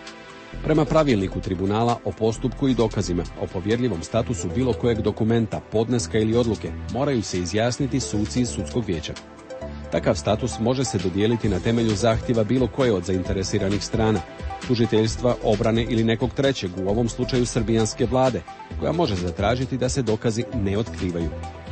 A: Prema pravilniku tribunala o postupku i dokazima o povjerljivom statusu bilo kojeg dokumenta, podneska ili odluke moraju se izjasniti suci iz sudskog vijeća. Takav status može se dodijeliti na temelju zahtjeva bilo koje od zainteresiranih strana, tužiteljstva, obrane ili nekog trećeg, u ovom slučaju srbijanske vlade, koja može zatražiti da se dokazi ne otkrivaju.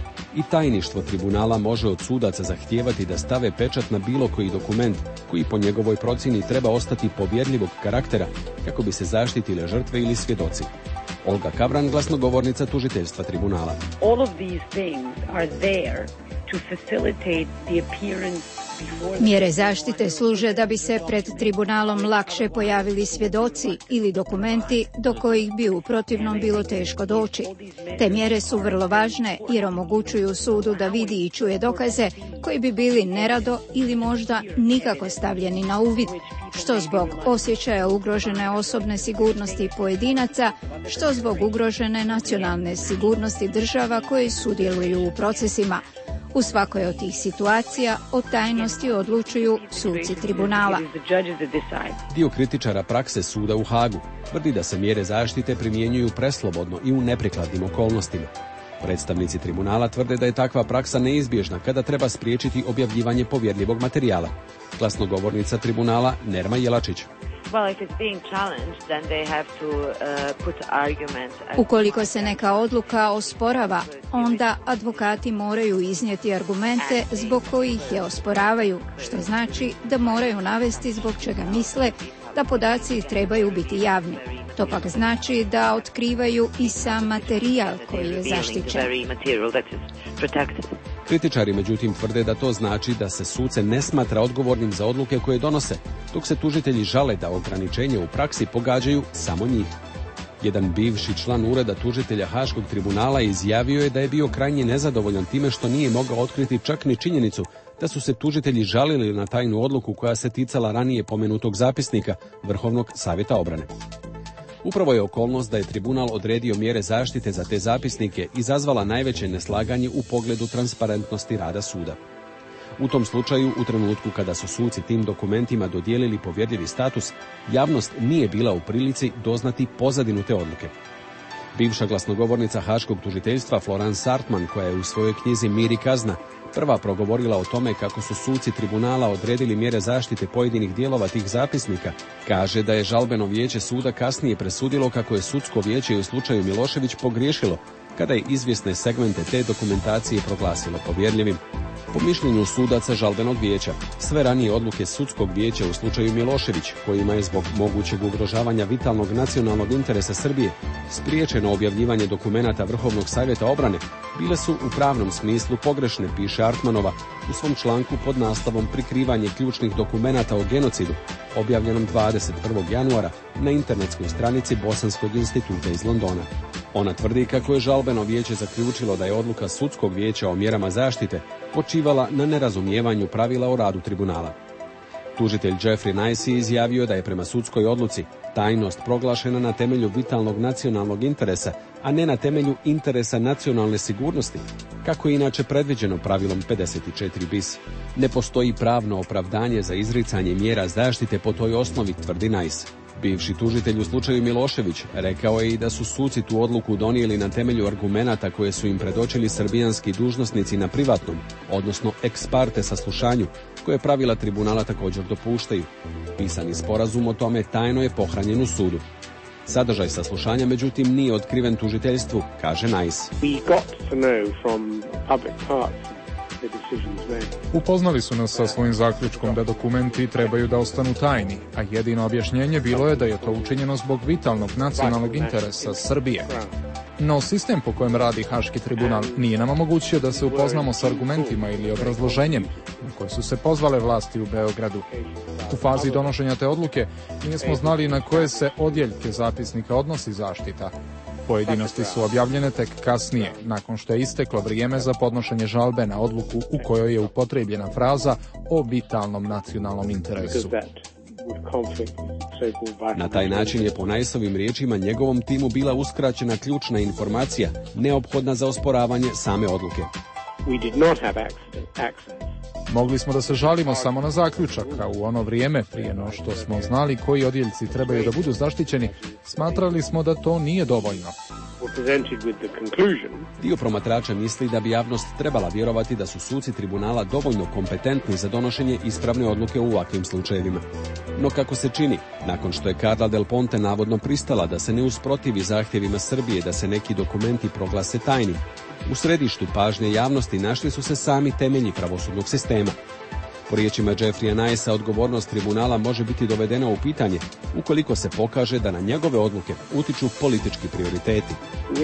A: I tajništvo tribunala može od sudaca zahtijevati da stave pečat na bilo koji dokument koji po njegovoj procjeni treba ostati povjerljivog karaktera kako bi se zaštitile žrtve ili svjedoci. Olga Kavran, glasnogovornica tužiteljstva tribunala.
L: All of these things are there to facilitate the appearance.
H: Mjere zaštite služe da bi se pred tribunalom lakše pojavili svjedoci ili dokumenti do kojih bi u protivnom bilo teško doći. Te mjere su vrlo važne jer omogućuju sudu da vidi i čuje dokaze koji bi bili nerado ili možda nikako stavljeni na uvid, što zbog osjećaja ugrožene osobne sigurnosti pojedinaca, što zbog ugrožene nacionalne sigurnosti država koje sudjeluju u procesima. U svakoj od tih situacija o tajnosti odlučuju suci tribunala.
A: Dio kritičara prakse suda u Hagu tvrdi da se mjere zaštite primjenjuju preslobodno i u neprikladnim okolnostima. Predstavnici tribunala tvrde da je takva praksa neizbježna kada treba spriječiti objavljivanje povjerljivog materijala. Glasnogovornica tribunala Nerma Jelačić.
H: Ukoliko se neka odluka osporava, onda advokati moraju iznijeti argumente zbog kojih je osporavaju, što znači da moraju navesti zbog čega misle da podaci trebaju biti javni. To pak znači da otkrivaju i sam materijal koji je zaštićen.
A: Kritičari međutim tvrde da to znači da se suce ne smatra odgovornim za odluke koje donose, dok se tužitelji žale da ograničenje u praksi pogađaju samo njih. Jedan bivši član ureda tužitelja Haškog tribunala izjavio je da je bio krajnje nezadovoljan time što nije mogao otkriti čak ni činjenicu da su se tužitelji žalili na tajnu odluku koja se ticala ranije pomenutog zapisnika Vrhovnog savjeta obrane. Upravo je okolnost da je tribunal odredio mjere zaštite za te zapisnike izazvala najveće neslaganje u pogledu transparentnosti rada suda. U tom slučaju, u trenutku kada su suci tim dokumentima dodijelili povjerljivi status, javnost nije bila u prilici doznati pozadinu te odluke. Bivša glasnogovornica Haškog tužiteljstva Florence Sartman, koja je u svojoj knjizi Mir i kazna prva progovorila o tome kako su suci tribunala odredili mjere zaštite pojedinih dijelova tih zapisnika, kaže da je žalbeno vijeće suda kasnije presudilo kako je sudsko vijeće u slučaju Milošević pogriješilo kada je izvjesne segmente te dokumentacije proglasilo povjerljivim. Po mišljenju sudaca žalbenog vijeća, sve ranije odluke sudskog vijeća u slučaju Milošević, kojima je zbog mogućeg ugrožavanja vitalnog nacionalnog interesa Srbije spriječeno objavljivanje dokumenata Vrhovnog savjeta obrane, bile su u pravnom smislu pogrešne, piše Artmanova u svom članku pod naslovom Prikrivanje ključnih dokumenata o genocidu, objavljenom 21. januara na internetskoj stranici Bosanskog instituta iz Londona. Ona tvrdi kako je žalbeno vijeće zaključilo da je odluka sudskog vijeća o mjerama zaštite počivala na nerazumijevanju pravila o radu tribunala. Tužitelj Jeffrey Nice izjavio da je prema sudskoj odluci tajnost proglašena na temelju vitalnog nacionalnog interesa, a ne na temelju interesa nacionalne sigurnosti, kako je inače predviđeno pravilom 54 bis. Ne postoji pravno opravdanje za izricanje mjera zaštite po toj osnovi, tvrdi Nice. Bivši tužitelj u slučaju Milošević rekao je i da su suci tu odluku donijeli na temelju argumenata koje su im predočili srbijanski dužnosnici na privatnom, odnosno ex parte saslušanju, koje pravila tribunala također dopuštaju. Pisani sporazum o tome tajno je pohranjen u sudu. Sadržaj saslušanja, međutim, nije otkriven tužiteljstvu, kaže Nice.
E: Upoznali su nas sa svojim zaključkom da dokumenti trebaju da ostanu tajni, a jedino objašnjenje bilo je da je to učinjeno zbog vitalnog nacionalnog interesa Srbije. No sistem po kojem radi Haški tribunal nije nam omogućio da se upoznamo s argumentima ili obrazloženjem na koje su se pozvale vlasti u Beogradu. U fazi donošenja te odluke nismo znali na koje se odjeljke zapisnika odnosi zaštita. Pojedinosti su objavljene tek kasnije, nakon što je isteklo vrijeme za podnošenje žalbe na odluku u kojoj je upotrijebljena fraza o vitalnom nacionalnom interesu.
A: Na taj način je po Niceovim riječima njegovom timu bila uskraćena ključna informacija, neophodna za osporavanje same odluke.
E: Mogli smo da se žalimo samo na zaključak, a u ono vrijeme, prije no što smo znali koji odjeljci trebaju da budu zaštićeni, smatrali smo da to nije dovoljno.
A: Dio promatrača misli da bi javnost trebala vjerovati da su suci tribunala dovoljno kompetentni za donošenje ispravne odluke u ovakvim slučajevima. No kako se čini, nakon što je Carla Del Ponte navodno pristala da se ne usprotivi zahtjevima Srbije da se neki dokumenti proglase tajnim, u središtu pažnje javnosti našli su se sami temelji pravosudnog sistema. Po riječima Jeffreya Nicea, odgovornost tribunala može biti dovedena u pitanje ukoliko se pokaže da na njegove odluke utiču politički prioriteti.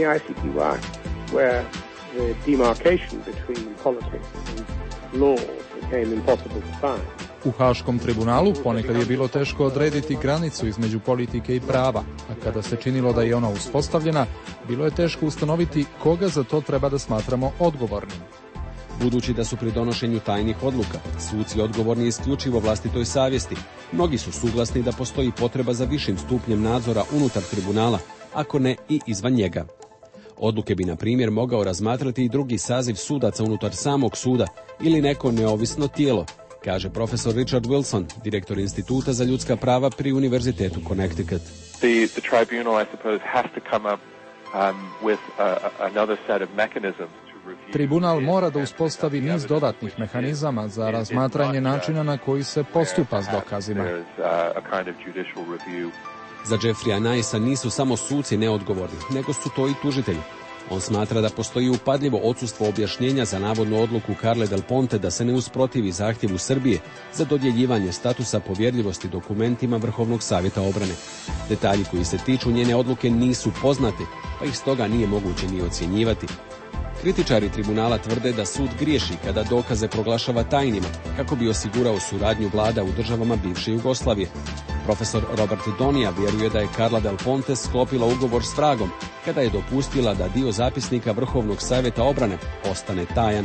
E: U Haškom tribunalu ponekad je bilo teško odrediti granicu između politike i prava, a kada se činilo da je ona uspostavljena, bilo je teško ustanoviti koga za to treba da smatramo odgovornim.
A: Budući da su pri donošenju tajnih odluka suci odgovorni isključivo vlastitoj savjesti, mnogi su suglasni da postoji potreba za višim stupnjem nadzora unutar tribunala, ako ne i izvan njega. Odluke bi, na primjer, mogao razmatrati i drugi saziv sudaca unutar samog suda ili neko neovisno tijelo, kaže profesor Richard Wilson, direktor Instituta za ljudska prava pri Univerzitetu Connecticut.
M: The tribunal, I suppose, has to come up with another set of mechanisms.
E: Tribunal mora da uspostavi niz dodatnih mehanizama za razmatranje načina na koji se postupa s dokazima.
A: Za Jeffreya Nicea nisu samo suci neodgovorni, nego su to i tužitelji. On smatra da postoji upadljivo odsustvo objašnjenja za navodnu odluku Carle Del Ponte da se ne usprotivi zahtjevu Srbije za dodjeljivanje statusa povjerljivosti dokumentima Vrhovnog savjeta obrane. Detalji koji se tiču njene odluke nisu poznati, pa ih stoga nije moguće ni ocjenjivati. Kritičari tribunala tvrde da sud griješi kada dokaze proglašava tajnima, kako bi osigurao suradnju vlada u državama bivše Jugoslavije. Profesor Robert Donija vjeruje da je Carla Del Ponte sklopila ugovor s vragom kada je dopustila da dio zapisnika Vrhovnog savjeta obrane ostane tajan.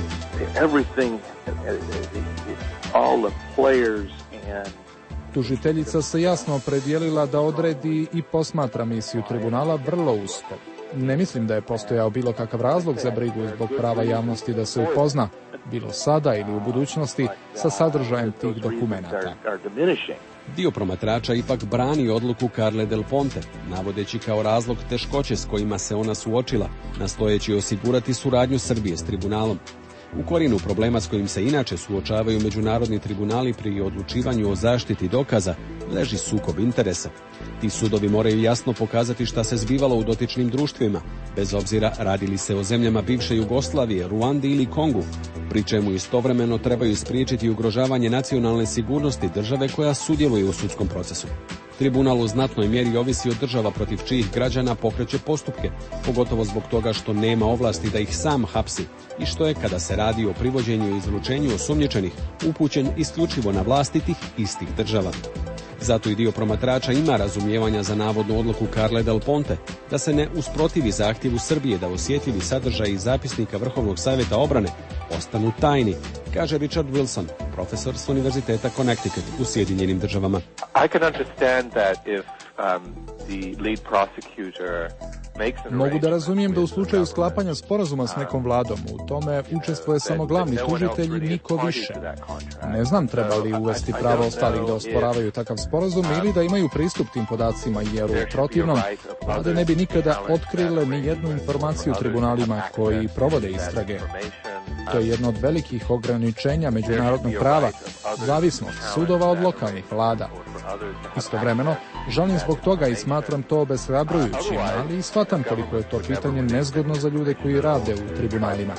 E: Tužiteljica se jasno opredijelila da odredi i posmatra misiju tribunala vrlo usko. Ne mislim da je postojao bilo kakav razlog za brigu zbog prava javnosti da se upozna, bilo sada ili u budućnosti, sa sadržajem tih dokumenata.
A: Dio promatrača ipak brani odluku Carle Del Ponte, navodeći kao razlog teškoće s kojima se ona suočila, nastojeći osigurati suradnju Srbije s tribunalom. U korijenu problema s kojim se inače suočavaju međunarodni tribunali pri odlučivanju o zaštiti dokaza leži sukob interesa. Ti sudovi moraju jasno pokazati šta se zbivalo u dotičnim društvima, bez obzira radi li se o zemljama bivše Jugoslavije, Ruandi ili Kongu, pri čemu istovremeno trebaju spriječiti ugrožavanje nacionalne sigurnosti države koja sudjeluje u sudskom procesu. Tribunal u znatnoj mjeri ovisi od država protiv čijih građana pokreće postupke, pogotovo zbog toga što nema ovlasti da ih sam hapsi i što je, kada se radi o privođenju i izručenju osumnjičenih, upućen isključivo na vlasti tih istih država. Zato i dio promatrača ima razumijevanja za navodnu odluku Carle Del Ponte da se ne usprotivi zahtjevu Srbije da osjetljivi sadržaji zapisnika Vrhovnog savjeta obrane ostanu tajni, kaže Richard Wilson, profesor s Univerziteta Connecticut u Sjedinjenim Državama.
M: I can understand that if the lead prosecutor
E: Mogu da razumijem da u slučaju sklapanja sporazuma s nekom vladom u tome učestvuje samo glavni tužitelj i niko više. Ne znam treba li uvesti pravo ostalih da osporavaju takav sporazum ili da imaju pristup tim podacima, jer u protivnom vlade ne bi nikada otkrile ni jednu informaciju tribunalima koji provode istrage. To je jedno od velikih ograničenja međunarodnog prava, zavisnost sudova od lokalnih vlada. Istovremeno, žalim zbog toga i smatram to obeshrabrujućim, ali i shvatam koliko je to pitanje nezgodno za ljude koji rade u tribunalima.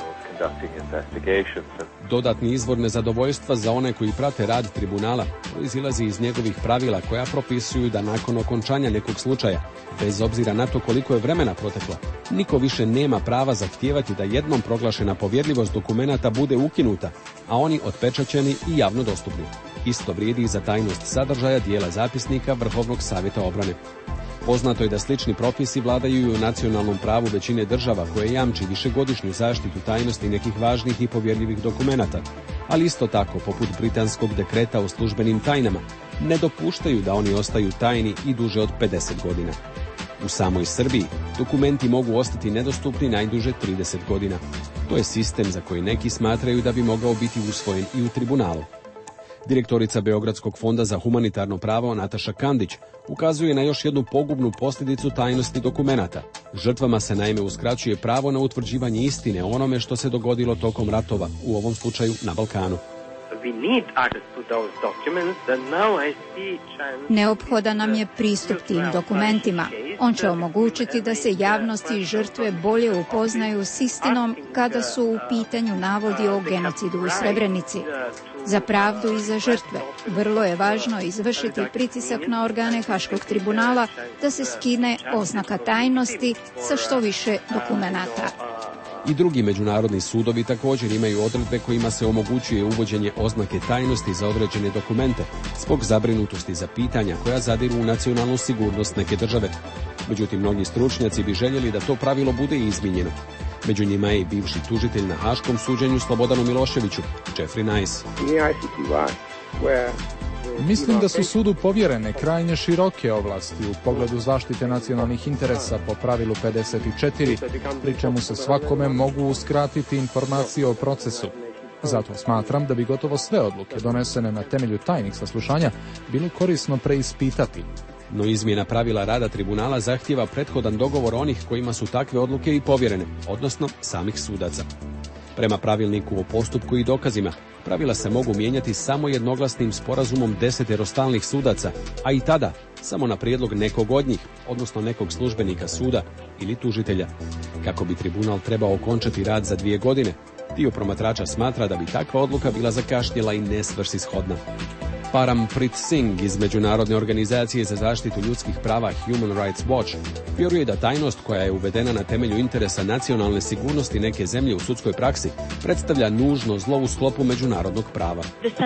A: Dodatni izvor nezadovoljstva za one koji prate rad tribunala proizilazi iz njegovih pravila koja propisuju da nakon okončanja nekog slučaja, bez obzira na to koliko je vremena proteklo, niko više nema prava zahtijevati da jednom proglašena povjerljivost dokumenata bude ukinuta, a oni otpečaćeni i javno dostupni. Isto vrijedi i za tajnost sadržaja dijela zapisnika Vrhovnog savjeta obrane. Poznato je da slični propisi vladaju i u nacionalnom pravu većine država koje jamči višegodišnju zaštitu tajnosti nekih važnih i povjerljivih dokumenata, ali isto tako, poput britanskog dekreta o službenim tajnama, ne dopuštaju da oni ostaju tajni i duže od 50 godina. U samoj Srbiji dokumenti mogu ostati nedostupni najduže 30 godina. To je sistem za koji neki smatraju da bi mogao biti usvojen i u tribunalu. Direktorica Beogradskog fonda za humanitarno pravo Nataša Kandić ukazuje na još jednu pogubnu posljedicu tajnosti dokumenata. Žrtvama se naime uskraćuje pravo na utvrđivanje istine o onome što se dogodilo tokom ratova, u ovom slučaju na Balkanu.
H: Neophodan nam je pristup tim dokumentima. On će omogućiti da se javnosti i žrtve bolje upoznaju s istinom kada su u pitanju navodi o genocidu u Srebrenici. Za pravdu i za žrtve vrlo je važno izvršiti pritisak na organe Haškog tribunala da se skine oznaka tajnosti sa što više dokumenata.
A: I drugi međunarodni sudovi također imaju odredbe kojima se omogućuje uvođenje oznake tajnosti za određene dokumente zbog zabrinutosti za pitanja koja zadiru u nacionalnu sigurnost neke države. Međutim, mnogi stručnjaci bi željeli da to pravilo bude izmijenjeno. Među njima je i bivši tužitelj na Haškom suđenju Slobodanu Miloševiću, Jeffrey Nice.
E: Mislim da su sudu povjerene krajnje široke ovlasti u pogledu zaštite nacionalnih interesa po pravilu 54, pri čemu se svakome mogu uskratiti informacije o procesu. Zato smatram da bi gotovo sve odluke donesene na temelju tajnih saslušanja bilo korisno preispitati.
A: No izmjena pravila rada tribunala zahtijeva prethodan dogovor onih kojima su takve odluke i povjerene, odnosno samih sudaca. Prema pravilniku o postupku i dokazima, pravila se mogu mijenjati samo jednoglasnim sporazumom 10 stalnih sudaca, a i tada samo na prijedlog nekog od njih, odnosno nekog službenika suda ili tužitelja. Kako bi tribunal trebao okončati rad za 2 godine, dio promatrača smatra da bi takva odluka bila zakašnjela i nesvrsishodna. Parampreet Singh iz Međunarodne organizacije za zaštitu ljudskih prava Human Rights Watch vjeruje da tajnost koja je uvedena na temelju interesa nacionalne sigurnosti neke zemlje u sudskoj praksi predstavlja nužno zlo u sklopu međunarodnog prava.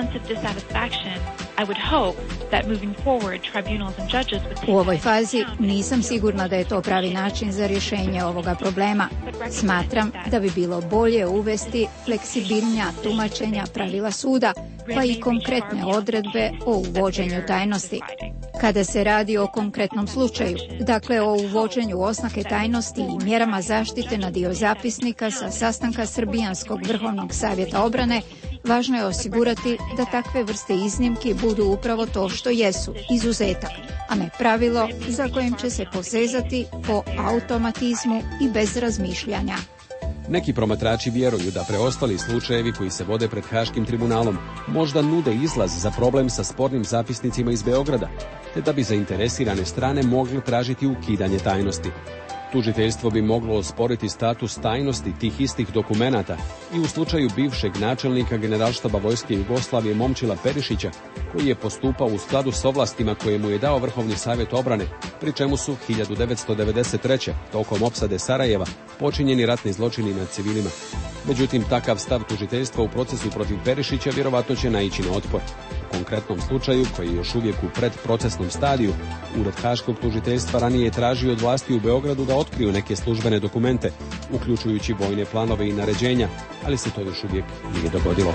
H: U ovoj fazi nisam sigurna da je to pravi način za rješenje ovoga problema. Smatram da bi bilo bolje uvesti fleksibilnija tumačenja pravila suda, pa i konkretne odredbe o uvođenju tajnosti. Kada se radi o konkretnom slučaju, dakle o uvođenju oznake tajnosti i mjerama zaštite na dio zapisnika sa sastanka Srbijanskog Vrhovnog savjeta obrane, važno je osigurati da takve vrste iznimki budu upravo to što jesu, izuzetak, a ne pravilo za kojim će se posezati po automatizmu i bez razmišljanja.
A: Neki promatrači vjeruju da preostali slučajevi koji se vode pred Haškim tribunalom možda nude izlaz za problem sa spornim zapisnicima iz Beograda, te da bi zainteresirane strane mogle tražiti ukidanje tajnosti. Tužiteljstvo bi moglo osporiti status tajnosti tih istih dokumenata i u slučaju bivšeg načelnika Generalštaba Vojske Jugoslavije Momčila Perišića, koji je postupao u skladu s ovlastima koje mu je dao Vrhovni savjet obrane, pri čemu su 1993. tokom opsade Sarajeva počinjeni ratni zločini nad civilima. Međutim, takav stav tužiteljstva u procesu protiv Perišića vjerovatno će naići na otpor. konkretnom slučaju, koji je još uvijek u predprocesnom stadiju, Ured Haškog tužiteljstva ranije je tražio od vlasti u Beogradu da otkriju neke službene dokumente, uključujući vojne planove i naređenja, ali se to još uvijek nije dogodilo.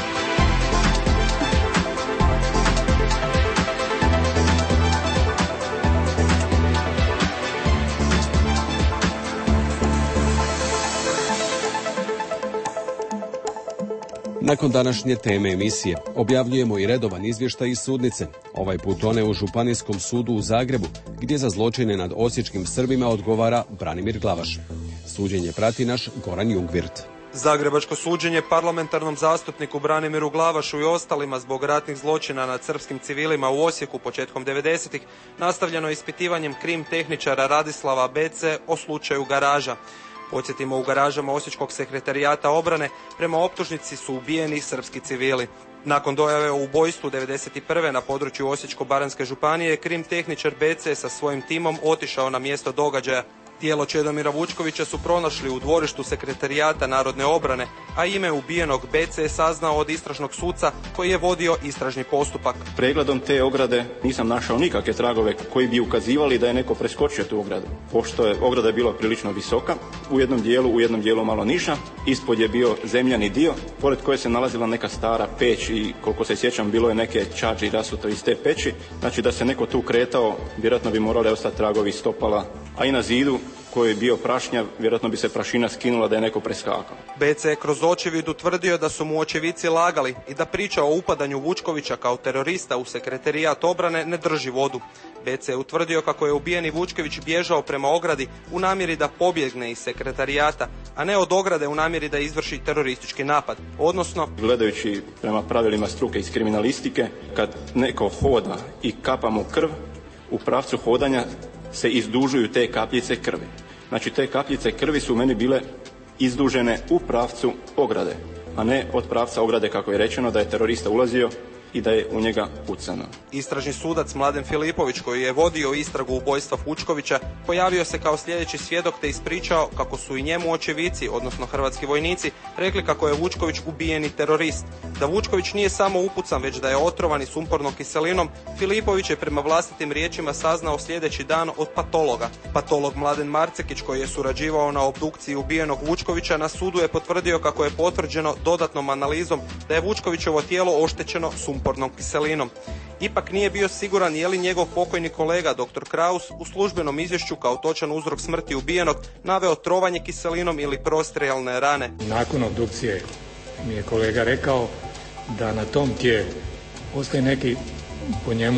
A: Nakon današnje teme emisije objavljujemo i redovan izvještaj iz sudnice, ovaj put one u Županijskom sudu u Zagrebu, gdje za zločine nad osječkim Srbima odgovara Branimir Glavaš. Suđenje prati naš Goran Jungvirt.
N: Zagrebačko suđenje parlamentarnom zastupniku Branimiru Glavašu i ostalima zbog ratnih zločina nad srpskim civilima u Osijeku početkom 90-ih nastavljeno ispitivanjem krim tehničara Radislava BC o slučaju Garaža. Podsjetimo, u garažama Osječkog sekretarijata obrane prema optužnici su ubijeni srpski civili. Nakon dojave o ubojstvu 1991. na području Osječko-baranjske županije, krim tehničar BC sa svojim timom otišao na mjesto događaja. Tijelo Čedomira Vučkovića su pronašli u dvorištu sekretarijata Narodne obrane, a ime ubijenog BC je saznao od istražnog suca koji je vodio istražni postupak.
I: Pregledom te ograde nisam našao nikakve tragove koji bi ukazivali da je neko preskočio tu ogradu. Pošto je ograda bila prilično visoka, u jednom dijelu malo niža, ispod je bio zemljani dio, pored koje se nalazila neka stara peć i koliko se sjećam bilo je neke čađi rasuto iz te peći. Znači da se neko tu kretao, vjerojatno bi morali ostati tragovi stopala, a i na zidu koji je bio prašnjav, vjerojatno bi se prašina skinula da je neko preskakao.
N: BC je kroz očevid utvrdio da su mu očevici lagali i da priča o upadanju Vučkovića kao terorista u sekretarijat obrane ne drži vodu. BC je utvrdio kako je ubijeni Vučković bježao prema ogradi u namjeri da pobjegne iz sekretarijata, a ne od ograde u namjeri da izvrši teroristički napad. Odnosno,
I: gledajući prema pravilima struke iz kriminalistike, kad neko hoda i kapa mu krv, u pravcu hodanja se izdužuju te kapljice krvi. Znači te kapljice krvi su meni bile izdužene u pravcu ograde, a ne od pravca ograde kako je rečeno da je terorista ulazio i da je u njega pucano.
N: Istražni sudac Mladen Filipović, koji je vodio istragu ubojstva Vučkovića, pojavio se kao sljedeći svjedok te ispričao kako su i njemu očevici, odnosno hrvatski vojnici, rekli kako je Vučković ubijeni terorist. Da Vučković nije samo upucan, već da je otrovan i sumpornom kiselinom, Filipović je prema vlastitim riječima saznao sljedeći dan od patologa. Patolog Mladen Marcekić, koji je surađivao na obdukciji ubijenog Vučkovića, na sudu je potvrdio kako je potvrđeno dodatnom analizom da je Vučkovićevo tijelo oštećeno sumpornom kiselinom. Ipak nije bio siguran je li njegov pokojni kolega dr. Kraus u službenom izvješću kao točan uzrok smrti ubijenog naveo trovanje kiselinom ili prostrijelne rane.
O: Nakon obdukcije mi je kolega rekao da na tom tijelu postoji neki po njemu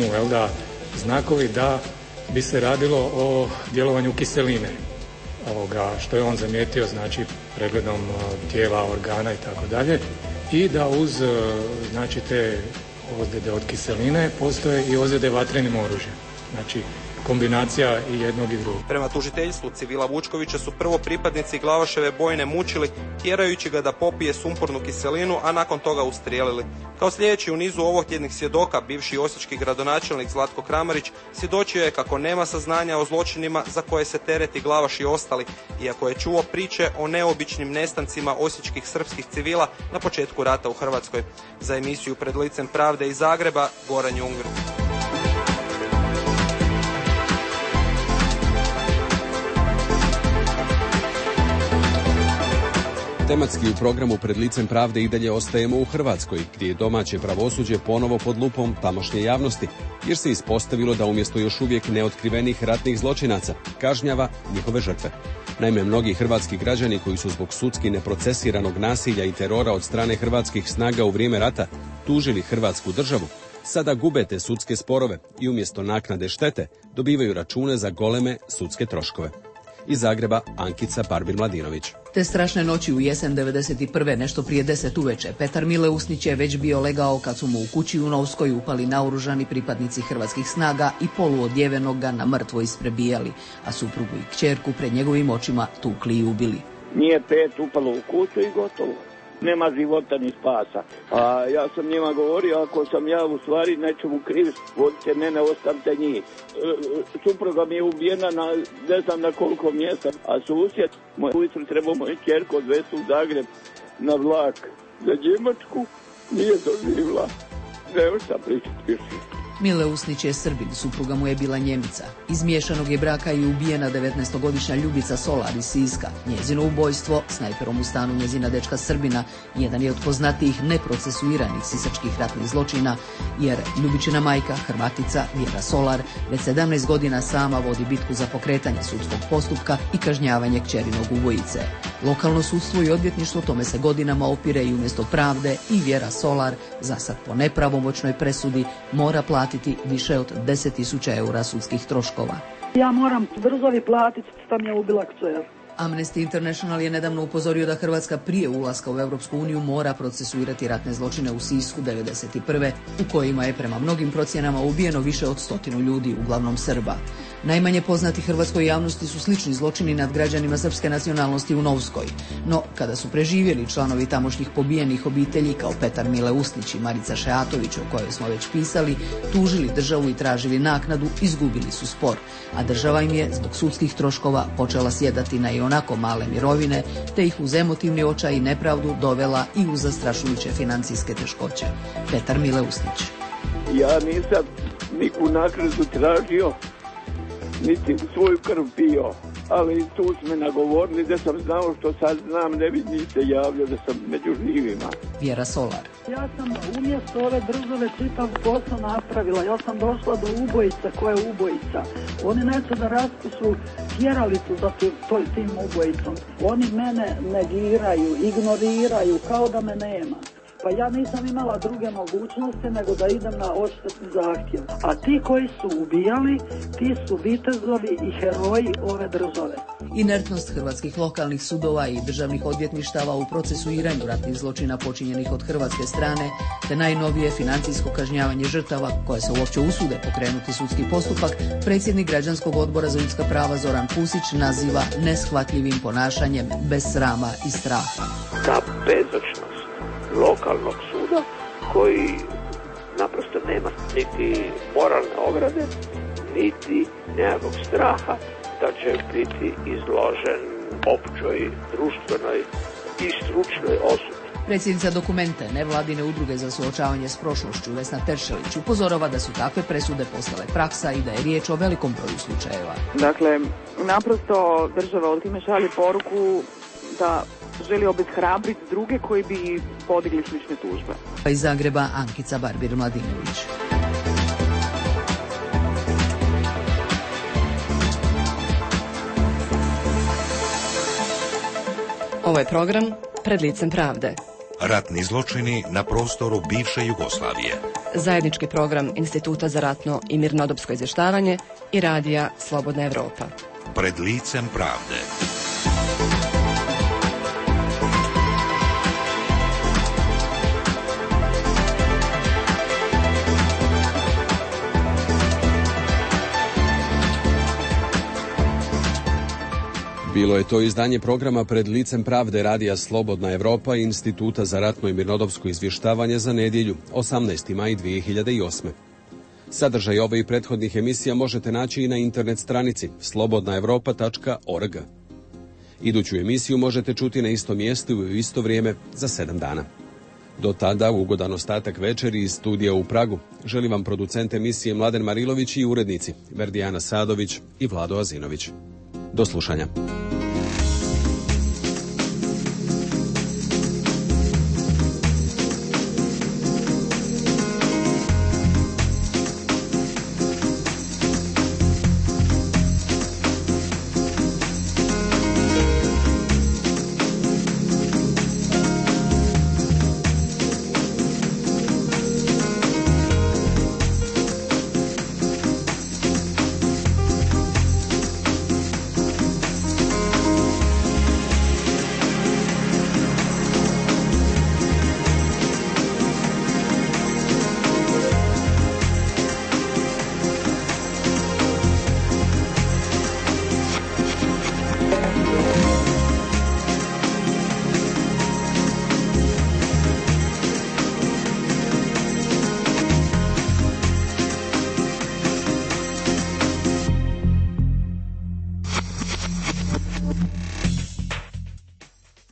O: znakovi da bi se radilo o djelovanju kiseline. Što je on zamijetio, znači pregledom tijela, organa i tako dalje, i da uz te ozljede od kiseline postoje i ozljede vatrenim oružjem. Znači kombinacija i jednog i drugog.
N: Prema tužiteljstvu civila Vučkovića su prvo pripadnici Glavaševe bojne mučili, tjerajući ga da popije sumpornu kiselinu, a nakon toga ustrijelili. Kao sljedeći u nizu ovotjednih svjedoka, bivši osječki gradonačelnik Zlatko Kramarić svjedočio je kako nema saznanja o zločinima za koje se tereti Glavaš i ostali, iako je čuo priče o neobičnim nestancima osječkih srpskih civila na početku rata u Hrvatskoj. Za emisiju Pred licem pravde iz Zagreba, Goran Jungvirt.
A: Tematski u programu Pred licem pravde i dalje ostajemo u Hrvatskoj, gdje je domaće pravosuđe ponovo pod lupom tamošnje javnosti, jer se ispostavilo da umjesto još uvijek neotkrivenih ratnih zločinaca kažnjava njihove žrtve. Naime, mnogi hrvatski građani koji su zbog sudski neprocesiranog nasilja i terora od strane hrvatskih snaga u vrijeme rata tužili Hrvatsku državu, sada gube te sudske sporove i umjesto naknade štete dobivaju račune za goleme sudske troškove. Iz Zagreba, Ankica Barbir-Mladinović.
P: Te strašne noći u jesen 91. nešto prije 10 uveče, Petar Mile Usnić je već bio legao kad su mu u kući u Novskoj upali naoružani pripadnici hrvatskih snaga i poluodjevenog ga na mrtvo isprebijali, a suprugu i kćerku pred njegovim očima tukli i ubili.
Q: Nije 5 upalo u kuću i gotovo. Nema života ni spasa. A ja sam njima govorio, ako sam ja u stvari nečemu kriv, vodite mene, ostavite njih. Supruga mi je ubijena na ne znam na koliko mjesta, a susjed, moj ujutro trebao moju kćerku odvesti u Zagreb na vlak za Njemačku, nije doživjela. Ne sam pričati više.
P: Mile Usnić je Srbin, supruga mu je bila Njemica. Iz miješanog je braka i ubijena 19-godišnja Ljubica Solar iz Siska. Njezino ubojstvo, snajperom u stanu njezina dečka Srbina, jedan je od poznatijih neprocesuiranih sisačkih ratnih zločina, jer Ljubičina majka, Hrvatica Vjera Solar, već 17 godina sama vodi bitku za pokretanje sudskog postupka i kažnjavanje kćerinog ubojice. Lokalno sudstvo i odvjetništvo tome se godinama opire i umjesto pravde i Vjera Solar, zasad po nepravomoćnoj presudi, mora platiti više od 10.000 eura sudskih troškova.
J: Ja moram brzovi platiti što mi je ubila kćer.
P: Amnesty International je nedavno upozorio da Hrvatska prije ulaska u Europsku uniju mora procesuirati ratne zločine u Sisku 1991. u kojima je prema mnogim procjenama ubijeno više od 100 ljudi, uglavnom Srba. Najmanje poznati hrvatskoj javnosti su slični zločini nad građanima srpske nacionalnosti u Novskoj. No, kada su preživjeli članovi tamošnjih pobijenih obitelji kao Petar Mile Usnić i Marica Šeatović, o kojoj smo već pisali, tužili državu i tražili naknadu, izgubili su spor, a država im je zbog sudskih troškova počela sjedati na ionako male mirovine, te ih uz emotivni očaj i nepravdu dovela i u zastrašujuće financijske teškoće. Petar Mile Usnić.
Q: Ja nisam niku naknadu tražio, niti svoju krv pio, ali tu su me nagovorili da sam znao što sad znam, ne bi ni se javljao da sam među živima.
P: Vjera Solar.
J: Ja sam umjesto ove države čitav posao napravila. Ja sam došla do ubojica koja je ubojica. Oni neće da raskusu tjeralicu za tim ubojicom. Oni mene negiraju, ignoriraju kao da me nema. Pa ja nisam imala druge mogućnosti nego da idem na odštetni zahtjev. A ti koji su ubijali, ti su vitezovi i heroji ove države.
P: Inertnost hrvatskih lokalnih sudova i državnih odvjetništava u procesuiranju ratnih zločina počinjenih od hrvatske strane, te najnovije financijsko kažnjavanje žrtava koje se uopće usude pokrenuti sudski postupak, predsjednik Građanskog odbora za ljudska prava Zoran Pusić naziva neshvatljivim ponašanjem bez srama i straha.
Q: Ta bezočnost lokalnog suda koji naprosto nema niti moralne ograde, niti nekog straha da će biti izložen općoj, društvenoj i stručnoj osudi.
P: Predsjednica Dokumente, nevladine udruge za suočavanje s prošlošću, Vesna Teršelić, upozorava da su takve presude postale praksa i da je riječ o velikom broju slučajeva.
R: Dakle, naprosto država od time šalje poruku da želi obeshrabriti druge koji bi podigli slične tužbe.
P: Iz Zagreba Ankica Barbir-Mladinović.
K: Ovo je program Pred licem pravde.
F: Ratni zločini na prostoru bivše Jugoslavije.
K: Zajednički program Instituta za ratno i mirnodopsko izvještavanje i radija Slobodna Evropa.
F: Pred licem pravde.
A: Bilo je to izdanje programa Pred licem pravde radija Slobodna Evropa i Instituta za ratno i mirnodopsko izvještavanje za nedjelju, 18. maj 2008. Sadržaj ove i prethodnih emisija možete naći i na internet stranici slobodnaevropa.org. Iduću emisiju možete čuti na istom mjestu i u isto vrijeme za 7 dana. Do tada ugodan ostatak večeri iz studija u Pragu. Želim vam producent emisije Mladen Marilović i urednici Verdijana Sadović i Vlado Azinović. Do slušanja.